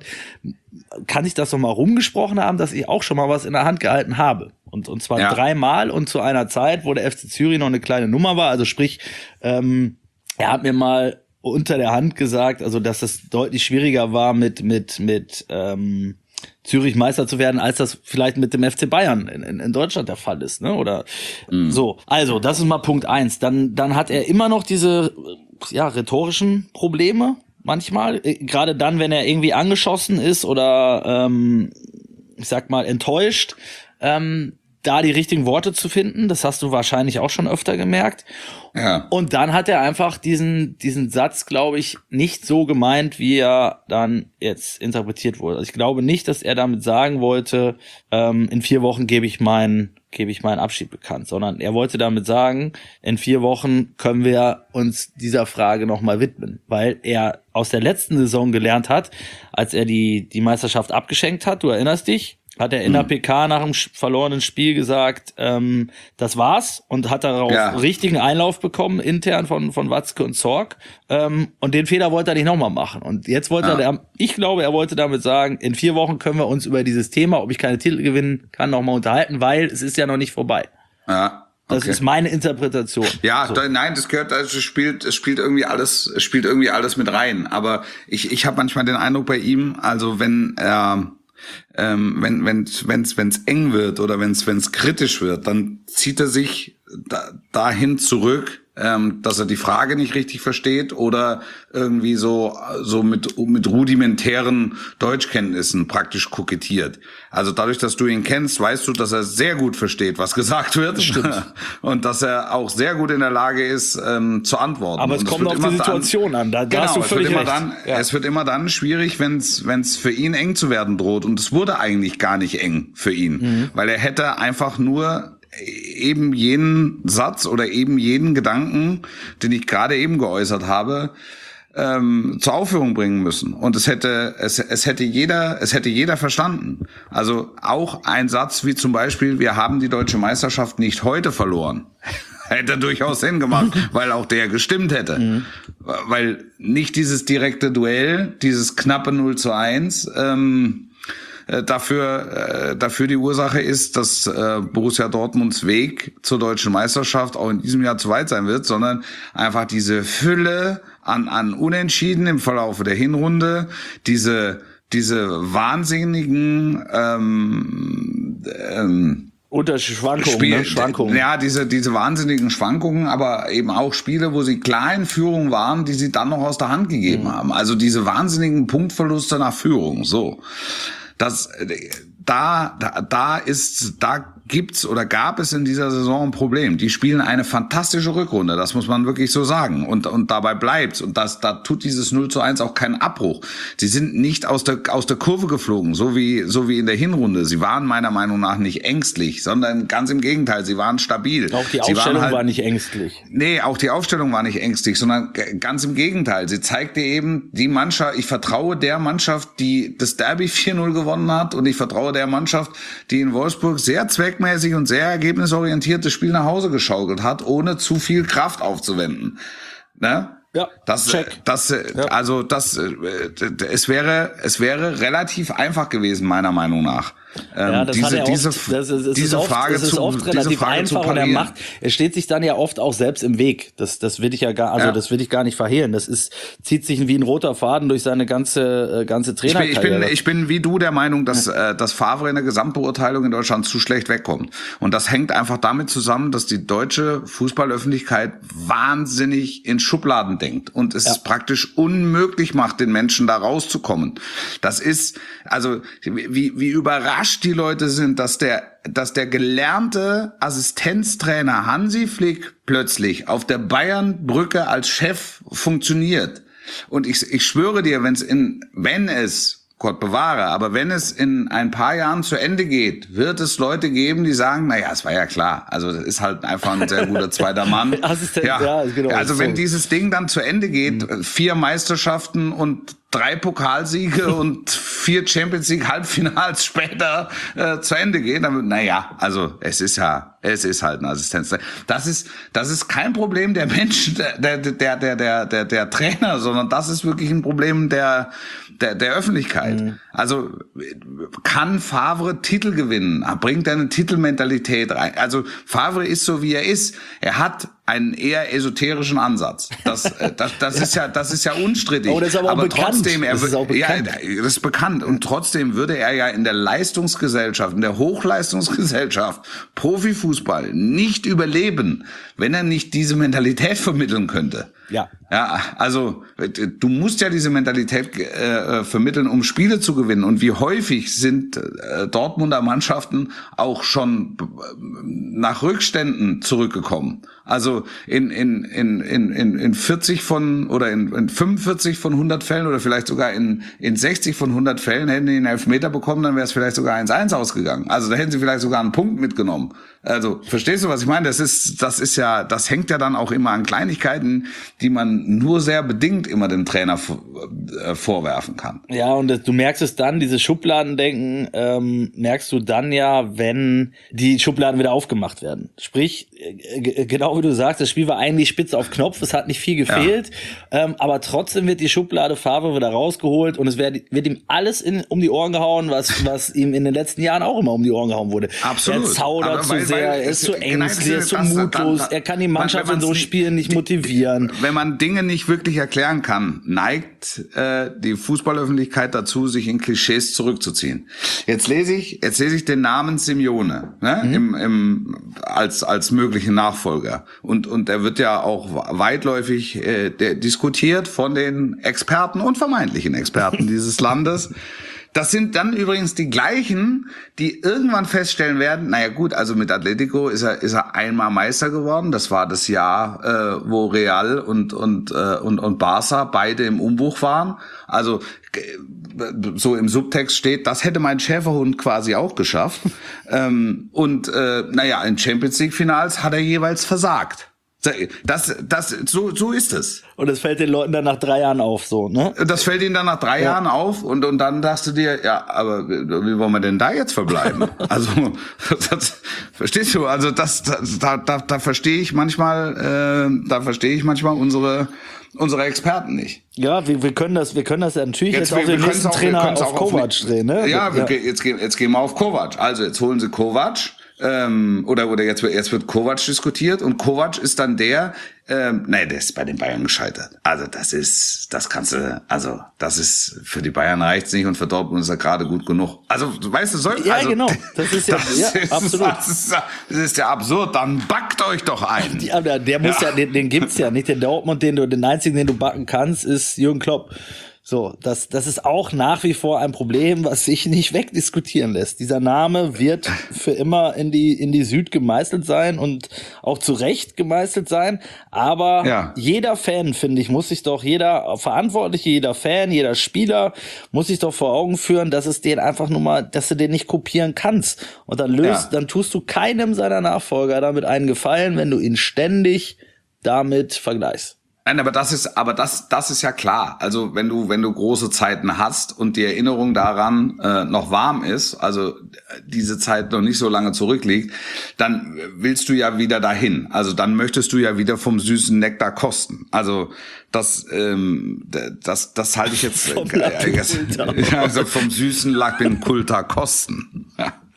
kann ich das doch mal rumgesprochen haben, dass ich auch schon mal was in der Hand gehalten habe. Und, und zwar ja. dreimal und zu einer Zeit, wo der F C Zürich noch eine kleine Nummer war. Also sprich, ähm, er hat mir mal unter der Hand gesagt, also dass das deutlich schwieriger war, mit mit mit ähm, Zürich Meister zu werden, als das vielleicht mit dem F C Bayern in, in, in Deutschland der Fall ist, ne? Oder mhm. so. Also das ist mal Punkt eins. Dann dann hat er immer noch diese ja rhetorischen Probleme manchmal, gerade dann, wenn er irgendwie angeschossen ist oder ähm, ich sag mal enttäuscht. Ähm, da die richtigen Worte zu finden, das hast du wahrscheinlich auch schon öfter gemerkt. Ja. Und dann hat er einfach diesen diesen Satz, glaube ich, nicht so gemeint, wie er dann jetzt interpretiert wurde. Also ich glaube nicht, dass er damit sagen wollte, ähm, in vier Wochen gebe ich meinen gebe ich meinen Abschied bekannt, sondern er wollte damit sagen, in vier Wochen können wir uns dieser Frage nochmal widmen, weil er aus der letzten Saison gelernt hat, als er die die Meisterschaft abgeschenkt hat, du erinnerst dich, hat er in der P K nach dem verlorenen Spiel gesagt, ähm, das war's, und hat darauf ja. richtigen Einlauf bekommen, intern von von Watzke und Zorc, ähm, und den Fehler wollte er nicht nochmal machen. Und jetzt wollte ja. er, ich glaube, er wollte damit sagen, in vier Wochen können wir uns über dieses Thema, ob ich keine Titel gewinnen kann, nochmal unterhalten, weil es ist ja noch nicht vorbei. Ja. Okay. Das ist meine Interpretation. Ja, so. da, nein, das gehört, also spielt, es spielt irgendwie alles, es spielt irgendwie alles mit rein. Aber ich, ich habe manchmal den Eindruck bei ihm, also wenn er Ähm, wenn wenn's wenn's wenn's eng wird oder wenn's wenn's kritisch wird, dann zieht er sich da, dahin zurück, ähm, dass er die Frage nicht richtig versteht oder irgendwie so so mit mit rudimentären Deutschkenntnissen praktisch kokettiert. Also dadurch, dass du ihn kennst, weißt du, dass er sehr gut versteht, was gesagt wird. Stimmt. Und dass er auch sehr gut in der Lage ist, ähm, zu antworten. Aber es und kommt auf die Situation dann, an. Da, da genau, hast du völlig es wird recht. Immer dann, ja. Es wird immer dann schwierig, wenn es wenn es für ihn eng zu werden droht. Und es wurde eigentlich gar nicht eng für ihn, mhm. weil er hätte einfach nur eben jenen Satz oder eben jenen Gedanken, den ich gerade eben geäußert habe, ähm, zur Aufführung bringen müssen. Und es hätte, es, es hätte jeder, es hätte jeder verstanden. Also auch ein Satz wie zum Beispiel, wir haben die deutsche Meisterschaft nicht heute verloren. Hätte durchaus Sinn gemacht, weil auch der gestimmt hätte. Mhm. Weil nicht dieses direkte Duell, dieses knappe null zu eins, ähm, dafür, äh, dafür die Ursache ist, dass äh, Borussia Dortmunds Weg zur deutschen Meisterschaft auch in diesem Jahr zu weit sein wird, sondern einfach diese Fülle an, an Unentschieden im Verlauf der Hinrunde, diese, diese wahnsinnigen, ähm, ähm, Unterschiedliche Spiel, ne? Schwankungen. Ja, diese, diese wahnsinnigen Schwankungen, aber eben auch Spiele, wo sie klar in Führung waren, die sie dann noch aus der Hand gegeben mhm. haben. Also diese wahnsinnigen Punktverluste nach Führung, so. Das, da, da, da ist, da gibt's oder gab es in dieser Saison ein Problem. Die spielen eine fantastische Rückrunde, das muss man wirklich so sagen. Und, und dabei bleibt's. Und das, da tut dieses null zu eins auch keinen Abbruch. Sie sind nicht aus der, aus der Kurve geflogen, so wie, so wie in der Hinrunde. Sie waren meiner Meinung nach nicht ängstlich, sondern ganz im Gegenteil. Sie waren stabil. Auch die Aufstellung halt, war nicht ängstlich. Nee, auch die Aufstellung war nicht ängstlich, sondern ganz im Gegenteil. Sie zeigte eben die Mannschaft, ich vertraue der Mannschaft, die das Derby vier null gewonnen hat, und ich vertraue der Mannschaft, die in Wolfsburg sehr zweckmäßig und sehr ergebnisorientiert das Spiel nach Hause geschaukelt hat, ohne zu viel Kraft aufzuwenden. Ne? Ja, das, check. das, ja. also das, es wäre, es wäre relativ einfach gewesen, meiner Meinung nach. ähm, ja, das diese, hat er oft, diese, das ist, es diese ist oft, Frage es ist zu, oft diese relativ Frage einfach zu und er parieren. macht, er steht sich dann ja oft auch selbst im Weg. Das, das will ich ja gar, also Ja. das will ich gar nicht verhehlen. Das ist, zieht sich wie ein roter Faden durch seine ganze, äh, ganze Ich bin, Trainerkarriere. ich bin, ich bin wie du der Meinung, dass, äh, dass Favre in der Gesamtbeurteilung in Deutschland zu schlecht wegkommt. Und das hängt einfach damit zusammen, dass die deutsche Fußballöffentlichkeit wahnsinnig in Schubladen denkt und es Ja. praktisch unmöglich macht, den Menschen da rauszukommen. Das ist, also, wie, wie überrascht die Leute sind, dass der, dass der gelernte Assistenztrainer Hansi Flick plötzlich auf der Bayernbrücke als Chef funktioniert. Und ich, ich schwöre dir, wenn es in, wenn es, Gott bewahre, aber wenn es in ein paar Jahren zu Ende geht, wird es Leute geben, die sagen, naja, es war ja klar. Also das ist halt einfach ein sehr guter zweiter Mann. Assistent, ja. ja, genau. Also wenn So. dieses Ding dann zu Ende geht, Mhm. vier Meisterschaften und drei Pokalsiege und vier Champions League Halbfinals später äh, zu Ende gehen, dann, naja, also es ist ja, es ist halt ein Assistenz. Das ist, das ist kein Problem der Menschen, der, der, der, der, der, der, der Trainer, sondern das ist wirklich ein Problem der, der, der Öffentlichkeit. Mhm. Also kann Favre Titel gewinnen? Bringt er eine Titelmentalität rein? Also Favre ist so, wie er ist. Er hat einen eher esoterischen Ansatz. Das, das, das ja. ist ja, das ist ja unstrittig. Oh, das ist aber, aber auch trotzdem, bekannt. er das ist auch bekannt. Ja, das ist bekannt. Und trotzdem würde er ja in der Leistungsgesellschaft, in der Hochleistungsgesellschaft, Profifußball nicht überleben, wenn er nicht diese Mentalität vermitteln könnte. Ja. Ja, also du musst ja diese Mentalität äh, vermitteln, um Spiele zu gewinnen. Und wie häufig sind äh, Dortmunder Mannschaften auch schon nach Rückständen zurückgekommen? Also in in in in in in vierzig von oder in, in fünfundvierzig von hundert Fällen oder vielleicht sogar in in sechzig von hundert Fällen hätten die einen Elfmeter bekommen, dann wäre es vielleicht sogar eins eins ausgegangen. Also da hätten sie vielleicht sogar einen Punkt mitgenommen. Also verstehst du, was ich meine? Das ist das ist ja das hängt ja dann auch immer an Kleinigkeiten, die man nur sehr bedingt immer dem Trainer äh, vorwerfen kann. Ja, und das, du merkst es dann, diese Schubladendenken, ähm, merkst du dann ja, wenn die Schubladen wieder aufgemacht werden. Sprich, äh, genau wie du sagst, das Spiel war eigentlich spitz auf Knopf, es hat nicht viel gefehlt, ja. ähm, aber trotzdem wird die Schublade Favre wieder rausgeholt und es wird, wird ihm alles in, um die Ohren gehauen, was, was ihm in den letzten Jahren auch immer um die Ohren gehauen wurde. Absolut. Er zaudert aber zu weil, sehr, weil, er ist zu ängstlich, er ist zu das, mutlos, dann, er kann die Mannschaft in so Spielen nicht die, motivieren. Wenn man Dinge nicht wirklich erklären kann, neigt äh, die Fußballöffentlichkeit dazu, sich in Klischees zurückzuziehen. Jetzt lese ich, jetzt lese ich den Namen Simeone, ne, mhm. im, im, als als möglichen Nachfolger. Und und er wird ja auch weitläufig äh, der, diskutiert von den Experten und vermeintlichen Experten dieses Landes. Das sind dann übrigens die gleichen, die irgendwann feststellen werden, naja gut, also mit Atletico ist er ist er einmal Meister geworden. Das war das Jahr, äh, wo Real und und äh, und und Barca beide im Umbruch waren. Also so im Subtext steht, das hätte mein Schäferhund quasi auch geschafft. ähm, und äh, naja, in Champions League Finals hat er jeweils versagt. Das, das, so, so ist es. Und es fällt den Leuten dann nach drei Jahren auf, so, ne? Das fällt ihnen dann nach drei ja. Jahren auf und, und dann dachtest du dir, ja, aber wie wollen wir denn da jetzt verbleiben? Also, das, verstehst du? Also, das, das da, da, da verstehe ich manchmal, äh, da verstehe ich manchmal unsere, unsere Experten nicht. Ja, wir, wir können das, wir können das ja natürlich jetzt, jetzt auf den nächsten auch, Trainer auf Kovac drehen, ne? Ja, ja. Jetzt, jetzt gehen wir auf Kovac. Also, jetzt holen sie Kovac. Ähm, oder oder jetzt, jetzt wird Kovac diskutiert und Kovac ist dann der, ähm, nein, der ist bei den Bayern gescheitert. Also das ist, das kannst du, also das ist, für die Bayern reicht's nicht und für Dortmund ist er gerade gut genug. Also weißt du, soll, ja also, genau, das ist ja, das ja ist, absolut. Das ist, das ist ja absurd, dann backt euch doch ein. Ja, der, der muss ja, ja den, den gibt's ja nicht, den Dortmund, den du, den einzigen, den du backen kannst, ist Jürgen Klopp. So, das, das ist auch nach wie vor ein Problem, was sich nicht wegdiskutieren lässt. Dieser Name wird für immer in die, in die Süd gemeißelt sein und auch zu Recht gemeißelt sein. Aber ja. jeder Fan, finde ich, muss sich doch, jeder Verantwortliche, jeder Fan, jeder Spieler muss sich doch vor Augen führen, dass es den einfach nur mal, dass du den nicht kopieren kannst. Und dann löst, ja. dann tust du keinem seiner Nachfolger damit einen Gefallen, wenn du ihn ständig damit vergleichst. Nein, aber das ist, aber das, das ist ja klar. Also wenn du, wenn du große Zeiten hast und die Erinnerung daran äh, noch warm ist, also diese Zeit noch nicht so lange zurückliegt, dann willst du ja wieder dahin. Also dann möchtest du ja wieder vom süßen Nektar kosten. Also das, ähm, das, das halte ich jetzt vom äh, äh, also vom süßen Lappinkulta kosten.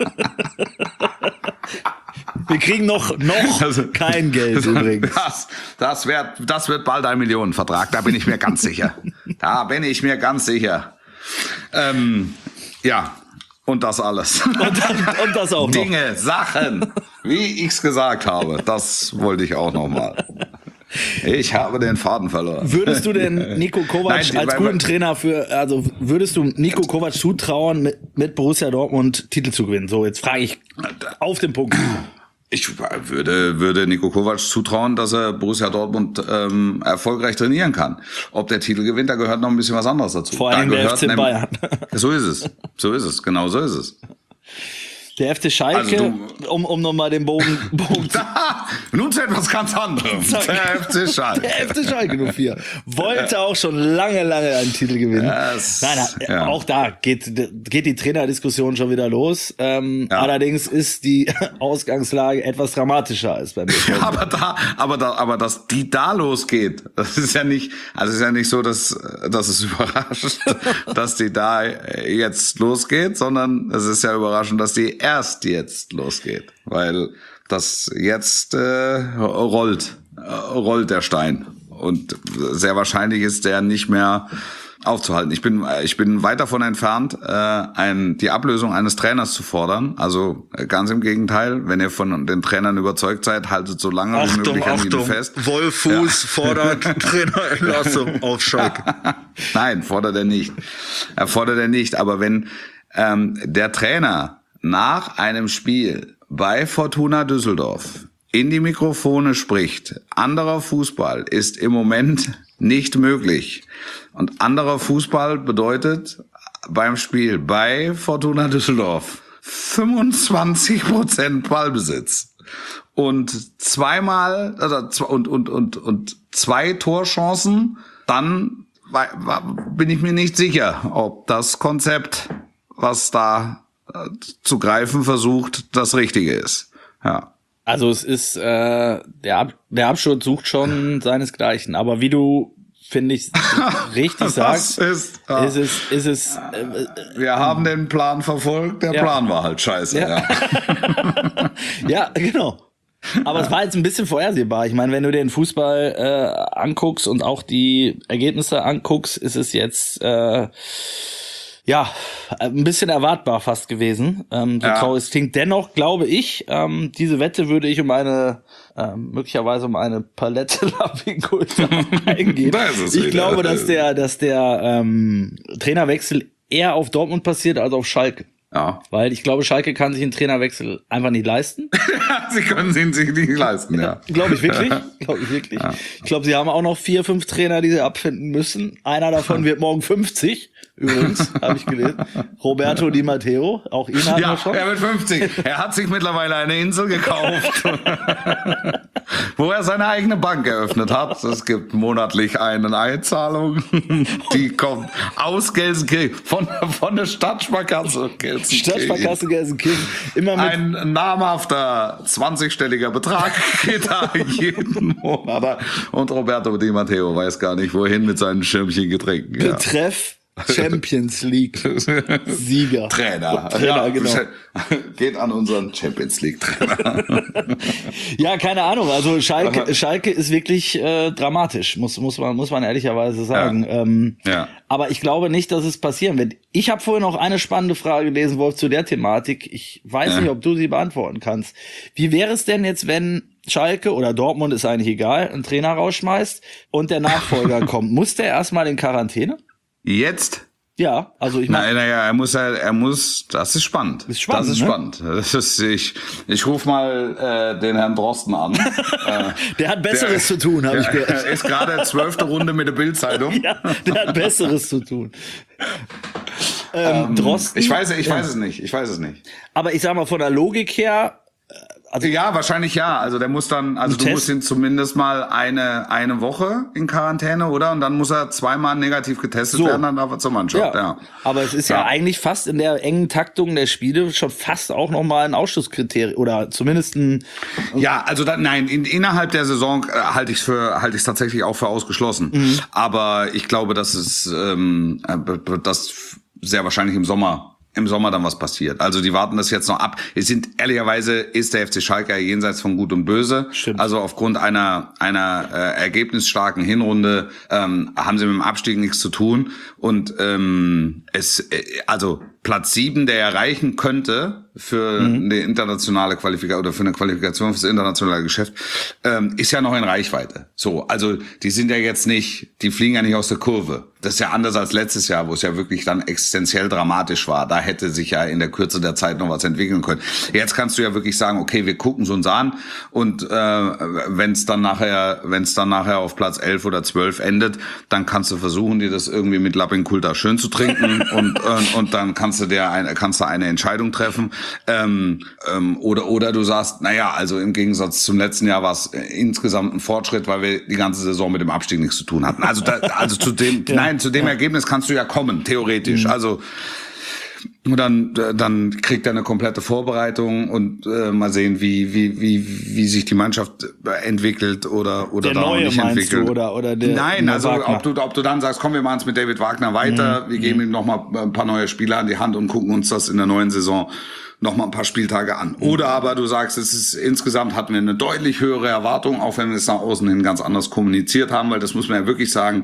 Wir kriegen noch, noch Also, kein Geld übrigens. Das, das, wird, das wird bald ein Millionenvertrag, da bin ich mir ganz sicher. Da bin ich mir ganz sicher. Ähm, ja, und das alles. Und, und das auch noch. Dinge, Sachen, wie ich's gesagt habe, das wollte ich auch noch mal. Ich habe den Faden verloren. Würdest du denn Niko Kovac Nein, als weil- guten Trainer für, also würdest du Niko Kovac zutrauen, mit, mit Borussia Dortmund Titel zu gewinnen? So, jetzt frage ich auf den Punkt. Ich würde, würde Niko Kovac zutrauen, dass er Borussia Dortmund ähm, erfolgreich trainieren kann. Ob der Titel gewinnt, da gehört noch ein bisschen was anderes dazu. Vor Da allem der gehört F C nämlich- Bayern. So ist es. So ist es. Genau so ist es. Der F C Schalke, Also um, um nochmal den Bogen, Bogen zu Nun zu etwas ganz anderem. Zack. Der F C Schalke. Der F C Schalke null vier wollte auch schon lange, lange einen Titel gewinnen. Das- Nein, nein, ja. auch da geht, geht die Trainerdiskussion schon wieder los. Ähm, Ja. Allerdings ist die Ausgangslage etwas dramatischer als beim B V B. Aber da, aber da, aber dass die da losgeht, das ist ja nicht, also es ist ja nicht so, dass, dass es überrascht, dass die da jetzt losgeht, sondern es ist ja überraschend, dass die erst jetzt losgeht, weil das jetzt äh, rollt, äh, rollt der Stein und sehr wahrscheinlich ist der nicht mehr aufzuhalten. Ich bin ich bin weit davon entfernt, äh, ein, die Ablösung eines Trainers zu fordern. Also äh, ganz im Gegenteil, wenn ihr von den Trainern überzeugt seid, haltet so lange wie möglich an ihnen fest. Wolfuß fordert Trainerentlassung auf Schalke. Nein, fordert er nicht. Er fordert er nicht. Aber wenn ähm, der Trainer nach einem Spiel bei Fortuna Düsseldorf in die Mikrofone spricht, anderer Fußball ist im Moment nicht möglich. Und anderer Fußball bedeutet beim Spiel bei Fortuna Düsseldorf fünfundzwanzig Prozent Ballbesitz und zweimal oder zwei, und und und und zwei Torchancen, dann war, war, bin ich mir nicht sicher, ob das Konzept, was da äh, zu greifen versucht, das Richtige ist. Ja. Also es ist, äh, der, Ab der Absturz sucht schon seinesgleichen. Aber wie du, finde ich, richtig sagst, ist, ja. ist es, ist es, äh, Wir haben den Plan verfolgt, der Ja. Plan war halt scheiße. Ja. Ja. ja, genau. Aber es war jetzt ein bisschen vorhersehbar. Ich meine, wenn du den Fußball äh, anguckst und auch die Ergebnisse anguckst, ist es jetzt äh, ja ein bisschen erwartbar fast gewesen. Ähm, so Ja. traurig es klingt. Dennoch glaube ich, ähm, diese Wette würde ich um eine ähm, möglicherweise um eine Palette Lappinkulta eingehen. Da ist es Ich wieder. glaube, dass der, dass der ähm, Trainerwechsel eher auf Dortmund passiert als auf Schalke. Ja. Weil ich glaube, Schalke kann sich einen Trainerwechsel einfach nicht leisten. Sie können ihn sich nicht leisten, ja. Glaube ich wirklich. Glaube ich wirklich. Ich glaube, sie haben auch noch vier, fünf Trainer, die sie abfinden müssen. Einer davon wird morgen fünfzig. Übrigens, habe ich gelesen. Roberto Di Matteo, auch ihn hatten wir Ja, schon. er wird fünfzig. Er hat sich mittlerweile eine Insel gekauft, wo er seine eigene Bank eröffnet hat. Es gibt monatlich eine Einzahlung, die kommt aus Gelsenkirchen, von, von der Stadtsparkasse Gelsenkirchen. Stadtsparkasse Gelsenkirchen. Immer mit Ein namhafter zwanzigstelliger Betrag geht da jeden Monat. Und Roberto Di Matteo weiß gar nicht, wohin mit seinen Schirmchen Getränken. Ja. Betreff Champions League Sieger. Trainer. Trainer, ja, genau. Geht an unseren Champions League Trainer. Ja, keine Ahnung. Also Schalke, Schalke ist wirklich äh, dramatisch, muss muss man muss man ehrlicherweise sagen. Ja. Ähm, Ja. Aber ich glaube nicht, dass es passieren wird. Ich habe vorhin noch eine spannende Frage gelesen, Wolf, zu der Thematik. Ich weiß Ja. nicht, ob du sie beantworten kannst. Wie wäre es denn jetzt, wenn Schalke oder Dortmund, ist eigentlich egal, einen Trainer rausschmeißt und der Nachfolger kommt? Muss der erstmal in Quarantäne? Jetzt? Ja, also ich meine, Nein, naja, er muss ja, er muss, das ist spannend. Ist spannend, das ist ne? spannend. Das ist, ich, ich rufe mal äh, den Herrn Drosten an. äh, der hat Besseres zu tun, habe ich Er gehört. ist gerade zwölfte Runde mit der Bild-Zeitung. Ja, der hat Besseres zu tun. Ähm, Drosten. Ich weiß, ich Ja. weiß es nicht. Ich weiß es nicht. Aber ich sag mal, von der Logik her, Also ja, wahrscheinlich ja. Also der muss dann, also du Test? musst ihn zumindest mal eine eine Woche in Quarantäne, oder? Und dann muss er zweimal negativ getestet So. werden, dann darf er zur Mannschaft. ja. Ja. Aber es ist ja. Ja. eigentlich fast in der engen Taktung der Spiele schon fast auch nochmal ein Ausschlusskriterium oder zumindest ein. Ja, also da, nein, in, innerhalb der Saison äh, halte ich für halte ich tatsächlich auch für ausgeschlossen. Mhm. Aber ich glaube, dass es ähm, äh, dass sehr wahrscheinlich im Sommer im Sommer dann was passiert. Also die warten das jetzt noch ab. Es sind ehrlicherweise ist der F C Schalke ja jenseits von Gut und Böse. Stimmt. Also aufgrund einer einer äh, ergebnisstarken Hinrunde ähm, haben sie mit dem Abstieg nichts zu tun. Und ähm, es äh, also Platz sieben, der erreichen könnte für mhm. eine internationale Qualifikation oder für eine Qualifikation fürs internationale Geschäft, ähm, ist ja noch in Reichweite. So, also die sind ja jetzt nicht, die fliegen ja nicht aus der Kurve. Das ist ja anders als letztes Jahr, wo es ja wirklich dann existenziell dramatisch war. Da hätte sich ja in der Kürze der Zeit noch was entwickeln können. Jetzt kannst du ja wirklich sagen, okay, wir gucken es uns an und äh, wenn es dann nachher, wenn es dann nachher auf Platz elf oder zwölf endet, dann kannst du versuchen, dir das irgendwie mit Lappinkulta schön zu trinken und äh, und dann kannst du dir eine, kannst du eine Entscheidung treffen. Ähm, ähm, oder oder du sagst, naja, also im Gegensatz zum letzten Jahr war es insgesamt ein Fortschritt, weil wir die ganze Saison mit dem Abstieg nichts zu tun hatten. Also da, also zu dem, ja. nein, zu dem ja. Ergebnis kannst du ja kommen, theoretisch. Mhm. Also und dann dann kriegt er eine komplette Vorbereitung und äh, mal sehen, wie wie wie wie sich die Mannschaft entwickelt oder oder der da neue, nicht entwickelt. Du, oder oder der Nein, der also Wagner. ob du ob du dann sagst, komm, wir machen es mit David Wagner weiter, mhm. wir geben ihm noch mal ein paar neue Spieler an die Hand und gucken uns das in der neuen Saison noch mal ein paar Spieltage an. Oder aber du sagst, es ist insgesamt hatten wir eine deutlich höhere Erwartung, auch wenn wir es nach außen hin ganz anders kommuniziert haben, weil das muss man ja wirklich sagen.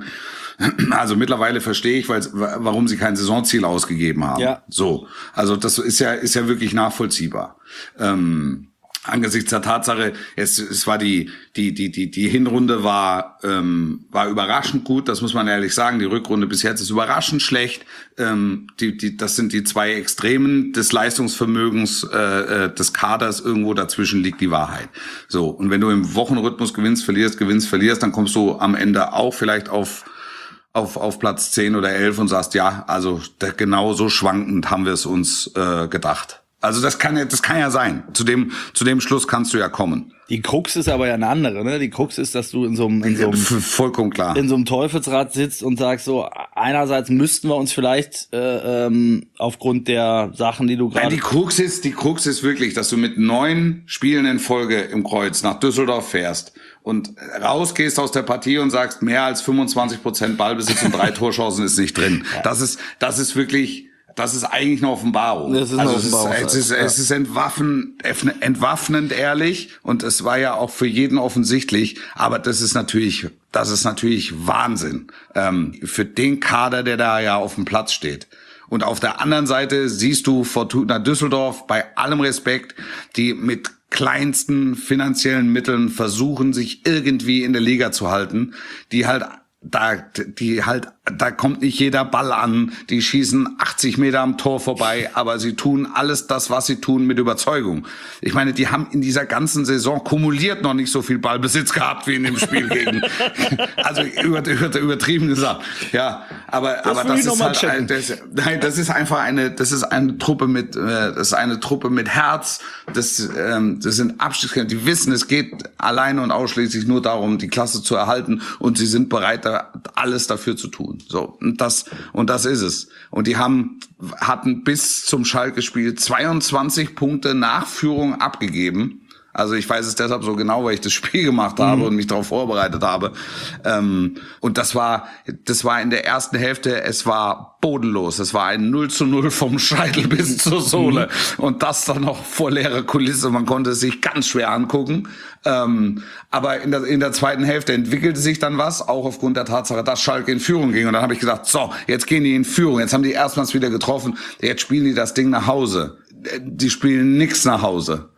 Also mittlerweile verstehe ich, weil, warum sie kein Saisonziel ausgegeben haben. Ja. So, also das ist ja ist ja wirklich nachvollziehbar. Ähm, angesichts der Tatsache, es, es war die die die die die Hinrunde war ähm, war überraschend gut. Das muss man ehrlich sagen. Die Rückrunde bis jetzt ist überraschend schlecht. Ähm, die die das sind die zwei Extremen des Leistungsvermögens äh, des Kaders. Irgendwo dazwischen liegt die Wahrheit. So, und wenn du im Wochenrhythmus gewinnst, verlierst, gewinnst, verlierst, dann kommst du am Ende auch vielleicht auf auf auf Platz zehn oder elf und sagst, ja, also der, genau so schwankend haben wir es uns äh, gedacht. Also das kann ja das kann ja sein. Zu dem zu dem Schluss kannst du ja kommen. Die Krux ist aber ja eine andere, ne? Die Krux ist, dass du in so einem, in so einem vollkommen klar in so einem Teufelsrad sitzt und sagst so, einerseits müssten wir uns vielleicht äh, ähm, aufgrund der Sachen, die du gerade... Die Krux ist, die Krux ist wirklich, dass du mit neun Spielen in Folge im Kreuz nach Düsseldorf fährst und rausgehst aus der Partie und sagst, mehr als fünfundzwanzig Prozent Ballbesitz und drei Torchancen ist nicht drin. Ja. Das ist, das ist wirklich... Das ist eigentlich eine Offenbarung. Das ist also eine Offenbarung. Es ist, es ist, ja. es ist entwaffen, entwaffnend ehrlich und es war ja auch für jeden offensichtlich. Aber das ist natürlich, das ist natürlich Wahnsinn ähm, für den Kader, der da ja auf dem Platz steht. Und auf der anderen Seite siehst du Fortuna Düsseldorf bei allem Respekt, die mit kleinsten finanziellen Mitteln versuchen, sich irgendwie in der Liga zu halten, die halt da, die halt, da kommt nicht jeder Ball an, die schießen achtzig Meter am Tor vorbei, aber sie tun alles das, was sie tun, mit Überzeugung. Ich meine, die haben in dieser ganzen Saison kumuliert noch nicht so viel Ballbesitz gehabt wie in dem Spiel gegen, also über, über, übertrieben gesagt, ja, aber, das aber das ist halt, ein, das, nein, das ist einfach eine, das ist eine Truppe mit, äh, das ist eine Truppe mit Herz, das, ähm, das sind Abstiegskämpfer, die wissen, es geht alleine und ausschließlich nur darum, die Klasse zu erhalten und sie sind bereit, da alles dafür zu tun. So, und das, und das ist es. Und die haben, hatten bis zum Schalke-Spiel zweiundzwanzig Punkte Nachführung abgegeben. Also ich weiß es deshalb so genau, weil ich das Spiel gemacht habe mhm. und mich darauf vorbereitet habe. Ähm, und das war, das war in der ersten Hälfte, es war bodenlos. Es war ein null zu null vom Scheitel bis zur Sohle. Mhm. Und das dann noch vor leerer Kulisse. Man konnte es sich ganz schwer angucken. Ähm, aber in der, in der zweiten Hälfte entwickelte sich dann was, auch aufgrund der Tatsache, dass Schalke in Führung ging. Und dann habe ich gesagt, so, jetzt gehen die in Führung. Jetzt haben die erstmals wieder getroffen. Jetzt spielen die das Ding nach Hause. Die spielen nix nach Hause.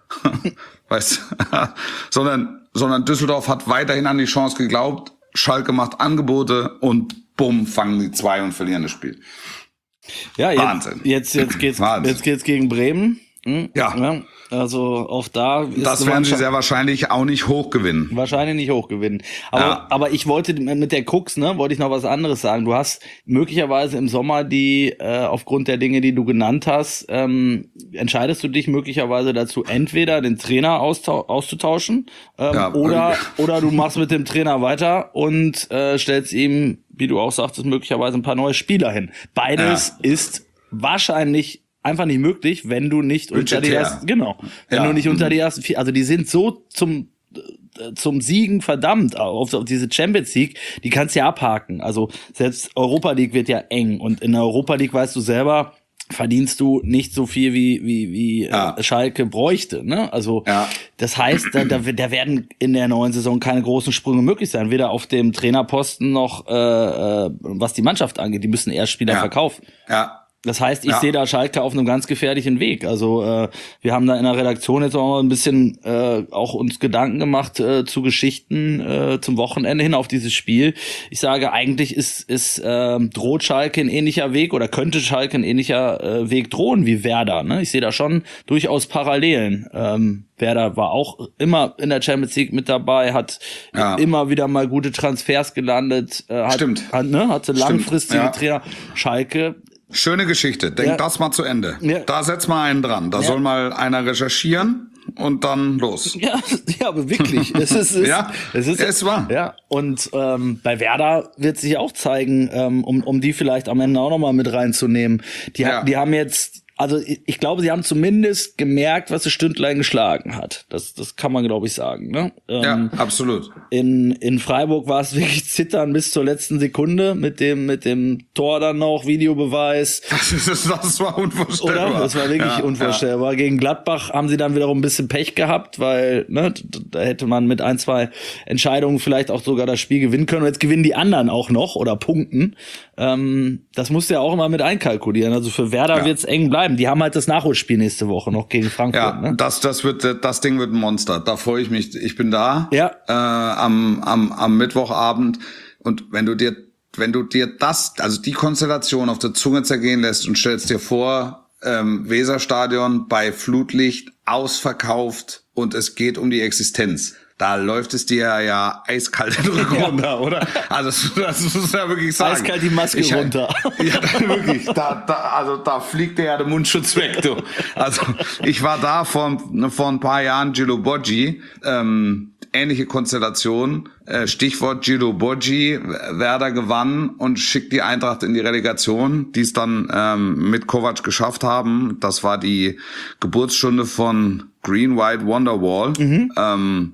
Weißt du? sondern, sondern Düsseldorf hat weiterhin an die Chance geglaubt. Schalke macht Angebote und bumm, fangen die zwei und verlieren das Spiel. Ja, jetzt, Wahnsinn. Jetzt, jetzt geht's, Wahnsinn. jetzt geht's gegen Bremen. Hm? Ja. ja. Also auch da ist Das eine werden sie Mannschaft sehr wahrscheinlich auch nicht hoch gewinnen. wahrscheinlich nicht hoch gewinnen. Aber, Ja. aber ich wollte mit der Cooks, ne, wollte ich noch was anderes sagen. Du hast möglicherweise im Sommer die, äh, aufgrund der Dinge, die du genannt hast, ähm, entscheidest du dich möglicherweise dazu, entweder den Trainer austau- auszutauschen ähm, Ja, oder, okay. oder du machst mit dem Trainer weiter und äh, stellst ihm, wie du auch sagtest, möglicherweise ein paar neue Spieler hin. Beides Ja. ist wahrscheinlich einfach nicht möglich, wenn du nicht unter die Budgetär. ersten, genau, wenn Ja. du nicht unter die ersten vier, also die sind so zum äh, zum Siegen verdammt auf, auf diese Champions League, die kannst du ja abhaken. Also selbst Europa League wird ja eng und in der Europa League weißt du selber, verdienst du nicht so viel wie wie wie Ja. äh, Schalke bräuchte, ne? Also Ja. das heißt, da, da, da werden in der neuen Saison keine großen Sprünge möglich sein, weder auf dem Trainerposten noch äh, äh, was die Mannschaft angeht. Die müssen erst Spieler Ja. verkaufen. Ja. Das heißt, ich Ja. sehe da Schalke auf einem ganz gefährlichen Weg. Also äh, wir haben da in der Redaktion jetzt auch mal ein bisschen äh, auch uns Gedanken gemacht äh, zu Geschichten äh, zum Wochenende hin auf dieses Spiel. Ich sage, eigentlich ist ist äh, droht Schalke ein ähnlicher Weg oder könnte Schalke ein ähnlicher äh, Weg drohen wie Werder. Ne? Ich sehe da schon durchaus Parallelen. Ähm, Werder war auch immer in der Champions League mit dabei, hat Ja. immer wieder mal gute Transfers gelandet, äh, hat, Stimmt. hat, ne, hatte langfristige ja. Trainer. Schalke Schöne Geschichte. Denk Ja. das mal zu Ende. Ja. Da setz mal einen dran. Da Ja. soll mal einer recherchieren und dann los. Ja, ja, aber wirklich. Es ist, es, Ja, es ist, es war. Ja, und ähm, bei Werder wird sich auch zeigen, ähm, um, um die vielleicht am Ende auch nochmal mit reinzunehmen. Die, Ja. ha- die haben jetzt, also ich, ich glaube, sie haben zumindest gemerkt, was das Stündlein geschlagen hat. Das, das kann man, glaube ich, sagen. Ne? Ähm, Ja, absolut. In, in Freiburg war es wirklich Zittern bis zur letzten Sekunde mit dem, mit dem Tor dann noch, Videobeweis. Das, ist, das war unvorstellbar. Oder? Das war wirklich ja, unvorstellbar. Gegen Gladbach haben sie dann wiederum ein bisschen Pech gehabt, weil ne, da hätte man mit ein, zwei Entscheidungen vielleicht auch sogar das Spiel gewinnen können. Und jetzt gewinnen die anderen auch noch oder punkten. Ähm, das musst du ja auch immer mit einkalkulieren. Also für Werder Ja. wird's eng bleiben. Die haben halt das Nachholspiel nächste Woche noch gegen Frankfurt. Ja, Ne? das, das wird, das Ding wird ein Monster. Da freue ich mich. Ich bin da. Ja. Äh, am, am, am Mittwochabend. Und wenn du dir, wenn du dir das, also die Konstellation auf der Zunge zergehen lässt und stellst dir vor, ähm, Weserstadion bei Flutlicht ausverkauft und es geht um die Existenz. Da läuft es dir ja eiskalt den Rücken runter, oder? Also das, das muss ja wirklich sagen. Eiskalt die Maske ich, runter. Ja, da, wirklich. Da, da, also da fliegt dir ja der Mundschutz weg, du. Also ich war da vor, vor ein paar Jahren, Gilo Boggi, ähm, ähnliche Konstellation, äh, Stichwort Gilo Boggi, Werder gewann und schickt die Eintracht in die Relegation, die es dann ähm, mit Kovac geschafft haben. Das war die Geburtsstunde von Green White Wonderwall. Mhm. Ähm,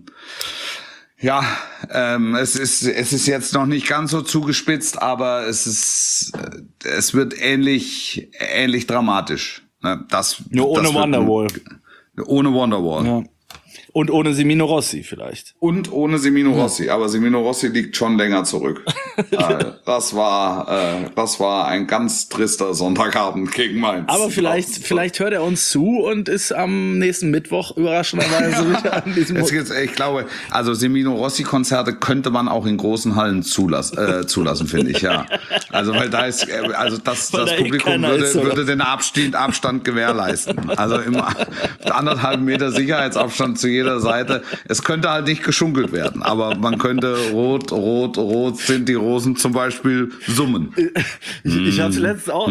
Ja, ähm, es ist es ist jetzt noch nicht ganz so zugespitzt, aber es ist äh, es wird ähnlich ähnlich dramatisch. Ne? Das Nur ohne das wird ein- Wonderwall. Ohne Wonderwall. Ja. Und ohne Semino Rossi vielleicht. Und ohne Semino Rossi, aber Semino Rossi liegt schon länger zurück. äh, das war äh, das war ein ganz trister Sonntagabend gegen Mainz. Aber vielleicht, vielleicht hört er uns zu und ist am nächsten Mittwoch überraschenderweise wieder an diesem Es gibt, ich glaube, also Semino Rossi Konzerte könnte man auch in großen Hallen zulassen, äh, zulassen, finde ich, ja. Also weil da ist, äh, also das, Weil das da eh Publikum keiner würde, ist, oder? würde den Abstand, Abstand gewährleisten. Also im anderthalb Meter Sicherheitsabstand zu jeder Seite. Es könnte halt nicht geschunkelt werden, aber man könnte rot, rot, rot sind die Rosen zum Beispiel summen. Ich, ich hatte letztens auch.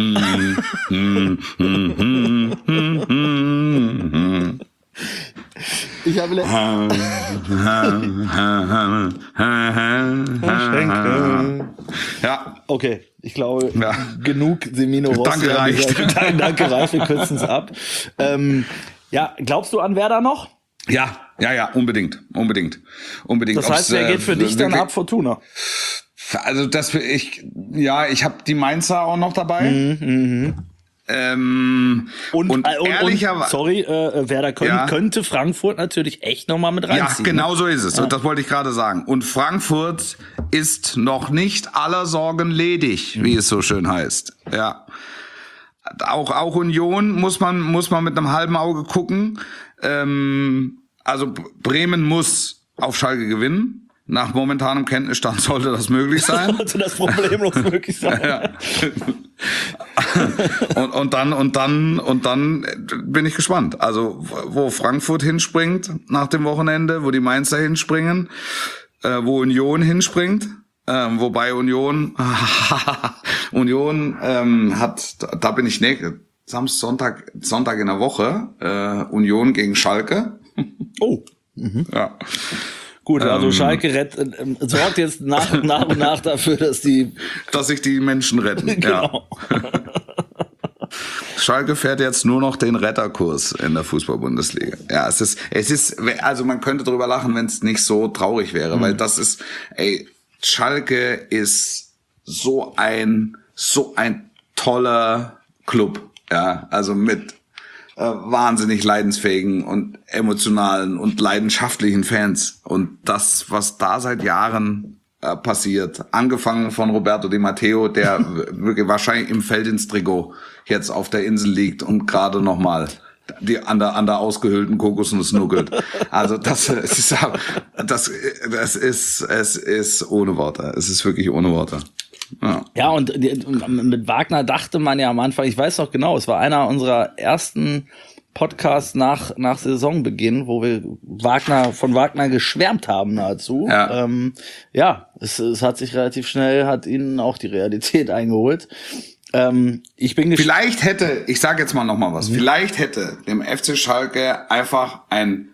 Ich habe letztens. Ja. Okay, ich glaube, Ja. genug Semino Rossi. Danke, reicht. Danke, danke reicht, wir kürzen es ab. Ähm, ja, glaubst du an Werder noch? Ja, ja, ja, unbedingt, unbedingt, unbedingt. Das heißt, Ob's, wer äh, geht für dich dann wirklich- ab Fortuna? Also das ich ja, ich habe die Mainzer auch noch dabei. Mhm, ähm, Und, und, äh, und, ehrlicherweise, und sorry, äh, Werder können, Ja. könnte Frankfurt natürlich echt nochmal mit ja, reinziehen. genau so ist es. Und das wollte ich gerade sagen. Und Frankfurt ist noch nicht aller Sorgen ledig, wie es so schön heißt. Ja. Auch, auch Union muss man, muss man mit einem halben Auge gucken. Ähm, also Bremen muss auf Schalke gewinnen. Nach momentanem Kenntnisstand sollte das möglich sein. Sollte das problemlos möglich sein. Ja. und, und dann, und dann, und dann bin ich gespannt. Also, wo Frankfurt hinspringt nach dem Wochenende, wo die Mainzer hinspringen, äh, wo Union hinspringt, äh, wobei Union, Union, ähm, hat, da bin ich ne, Samstag, Sonntag, Sonntag in der Woche, äh, Union gegen Schalke. Oh. Mhm. Ja. Gut, also Ähm, Schalke rett, äh, sorgt jetzt nach, nach und nach dafür, dass die... Dass sich die Menschen retten. Genau. Ja. Schalke fährt jetzt nur noch den Retterkurs in der Fußball-Bundesliga. Ja, es ist, es ist, also man könnte drüber lachen, wenn es nicht so traurig wäre, mhm. weil das ist, ey, Schalke ist so ein, so ein toller Club. Ja, also mit äh, wahnsinnig leidensfähigen und emotionalen und leidenschaftlichen Fans. Und das, was da seit Jahren äh, passiert, angefangen von Roberto Di Matteo, der wirklich wahrscheinlich im Feld ins Trikot jetzt auf der Insel liegt und gerade nochmal die an der an der ausgehöhlten Kokosnuss nuckelt. Also das, es ist das das ist es ist ohne Worte. Es ist wirklich ohne Worte. Ja. Ja, und mit Wagner dachte man ja am Anfang, ich weiß noch genau, es war einer unserer ersten Podcasts nach nach Saisonbeginn, wo wir Wagner von Wagner geschwärmt haben nahezu. Ja, ähm, ja es, es hat sich relativ schnell, hat ihnen auch die Realität eingeholt. Ähm, ich bin Vielleicht hätte, ich sage jetzt mal noch mal was, mhm. vielleicht hätte dem F C Schalke einfach ein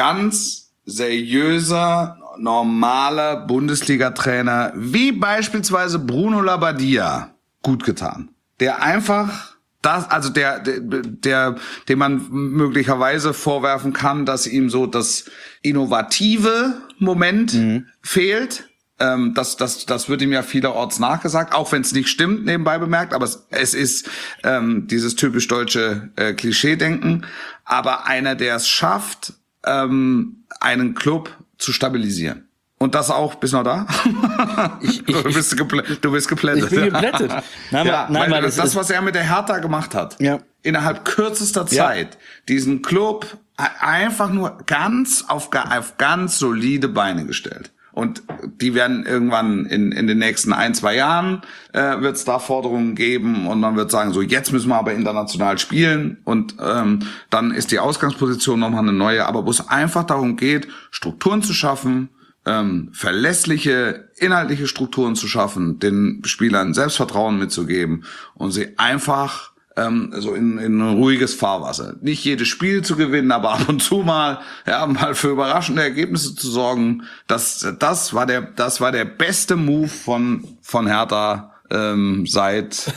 ganz seriöser, normaler Bundesliga-Trainer wie beispielsweise Bruno Labbadia gut getan. Der einfach das, also der, der, der, dem man möglicherweise vorwerfen kann, dass ihm so das innovative Moment mhm. fehlt. Ähm, das, das, das wird ihm ja vielerorts nachgesagt, auch wenn es nicht stimmt, nebenbei bemerkt, aber es, es ist ähm, dieses typisch deutsche äh, Klischee-Denken. Aber einer, der es schafft, ähm, einen Club zu stabilisieren. Und das auch, bist du noch da? Ich, ich, du, bist geplä- du bist geplättet. Ich bin geplättet. Nein, ja, nein, weil weil das, das, das, was er mit der Hertha gemacht hat, ja. innerhalb kürzester Zeit, ja. diesen Club einfach nur ganz auf, auf ganz solide Beine gestellt. Und die werden irgendwann in in den nächsten ein, zwei Jahren äh, wird es da Forderungen geben und man wird sagen, so jetzt müssen wir aber international spielen und ähm, dann ist die Ausgangsposition nochmal eine neue, aber wo es einfach darum geht, Strukturen zu schaffen, ähm, verlässliche inhaltliche Strukturen zu schaffen, den Spielern Selbstvertrauen mitzugeben und sie einfach ähm, so in, in ein ruhiges Fahrwasser. Nicht jedes Spiel zu gewinnen, aber ab und zu mal, ja, mal für überraschende Ergebnisse zu sorgen. Das, das war der, das war der beste Move von, von Hertha. Ähm, seit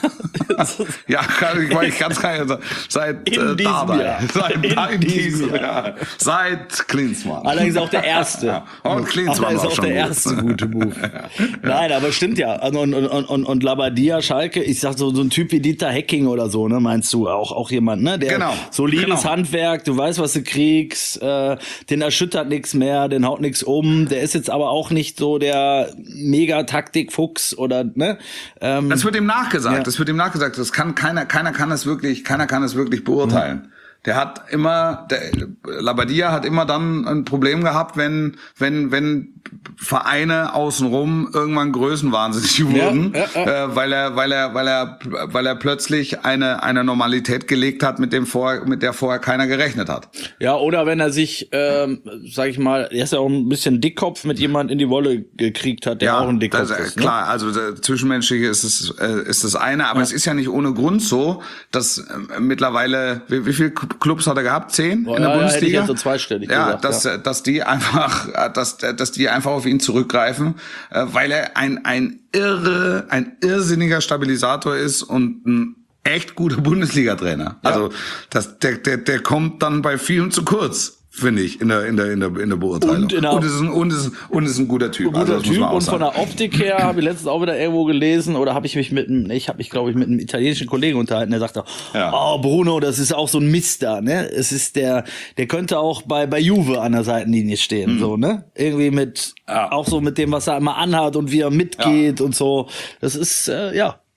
ja, kann, ich weiß, ich kann es gar nicht sagen. Seit in äh, diesem Dardai. Jahr. Seit, in in diesem diesem Jahr. Jahr. Seit Klinsmann. Allerdings auch der erste. Ja. Und Klinsmann Allerdings war auch schon der gut. erste gute Move. Nein, aber stimmt ja. Und, und, und, und, und Labbadia, Schalke, ich sag so, so ein Typ wie Dieter Hecking oder so, ne, meinst du? Auch, auch jemand, ne? Der genau. solides genau. Handwerk, du weißt, was du kriegst, äh, den erschüttert nichts mehr, den haut nichts um, der ist jetzt aber auch nicht so der Mega-Taktik-Fuchs oder, ne? Ähm, das wird ihm nachgesagt. Ja. Das wird ihm nachgesagt. Das kann keiner, keiner kann es wirklich, keiner kann es wirklich beurteilen. Mhm. Der hat immer, der Labbadia hat immer dann ein Problem gehabt, wenn, wenn, wenn Vereine außenrum irgendwann größenwahnsinnig wurden, ja, ja, ja. Äh, weil er, weil er, weil er, weil er plötzlich eine, eine Normalität gelegt hat, mit dem vorher, mit der vorher keiner gerechnet hat. Ja, oder wenn er sich, ähm, sag ich mal, er ist ja auch ein bisschen Dickkopf mit jemand in die Wolle gekriegt hat, der ja, auch ein Dickkopf das, ist. Klar, ne? also der Zwischenmenschliche ist es, äh, ist das eine, aber ja. es ist ja nicht ohne Grund so, dass äh, mittlerweile, wie, wie viele Clubs hat er gehabt? Zehn Boah, in der ja, Bundesliga? Hätte ich jetzt so zweistellig ja, gesagt, dass, ja, dass die einfach, dass, dass die einfach auf ihn zurückgreifen, äh, weil er ein, ein irre, ein irrsinniger Stabilisator ist und ein echt guter Bundesliga-Trainer. Ja. Also, das, der, der, der kommt dann bei vielen zu kurz. Finde ich, in der, in der, in der, in der Beurteilung. Und, in der und, ist ein, und, ist, und ist ein guter Typ. Ein guter also, das Typ muss man auch und sagen. von der Optik her habe ich letztens auch wieder irgendwo gelesen oder habe ich mich mit einem, ich habe mich glaube ich mit einem italienischen Kollegen unterhalten, der sagte, ja. oh Bruno, das ist auch so ein Mister, ne? Es ist der, der könnte auch bei bei Juve an der Seitenlinie stehen, mhm. so, ne? Irgendwie mit, ja. auch so mit dem, was er immer anhat und wie er mitgeht ja. und so. Das ist, äh, ja.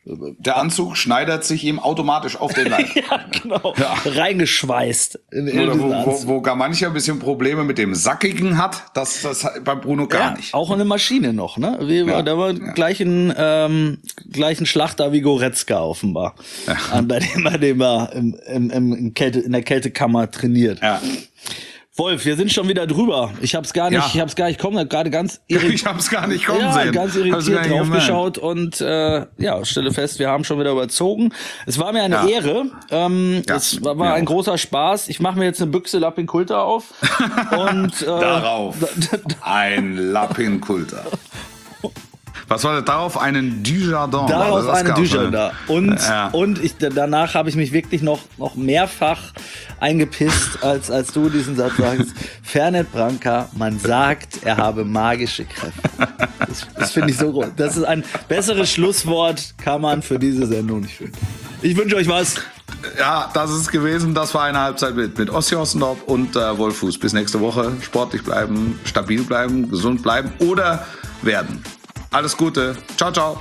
Der Anzug schneidert sich ihm automatisch auf den Leib. Ja, genau. Ja. Reingeschweißt. In, in Oder wo, diesen wo, Anzug. wo gar mancher ein bisschen Probleme mit dem Sackigen hat, das das bei Bruno gar Ja, nicht. auch eine Maschine noch, ne? Wie, Ja, da war ja. gleichen, ähm, gleichen Schlachter wie Goretzka offenbar. Ja. Bei dem, bei dem er im, im, im Kälte, in der Kältekammer trainiert. Ja. Wolf, wir sind schon wieder drüber. Ich hab's gar nicht, Ja. ich hab's gar nicht kommen, hab gerade ganz irritiert. Ich hab's gar nicht kommen Ja, sehen. ganz Hab's gar irritiert nicht draufgeschaut und äh, ja, stelle fest, wir haben schon wieder überzogen. Es war mir eine Ja. Ehre. Ähm, Ja, es war, mir war ein auch. großer Spaß. Ich mache mir jetzt eine Büchse Lappinkulter auf. und äh, Darauf ein Lappinkulter. Was war das darauf? Einen Dujardin. Darauf Das eine gab's, Dujardin. ne? Und, Ja. und ich, danach habe ich mich wirklich noch, noch mehrfach eingepisst, als, als du diesen Satz sagst. Fernet Branca, man sagt, er habe magische Kräfte. Das, das finde ich so groß. Das ist ein besseres Schlusswort, kann man für diese Sendung nicht finden. Ich wünsche euch was. Ja, das ist gewesen. Das war eine Halbzeit mit, mit Ossi Ossendorf und äh, Wolfuß. Bis nächste Woche. Sportlich bleiben, stabil bleiben, gesund bleiben oder werden. Alles Gute. Ciao, ciao.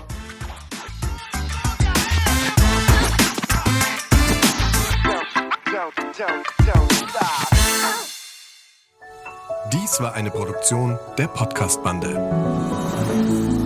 Dies war eine Produktion der Podcast-Bande.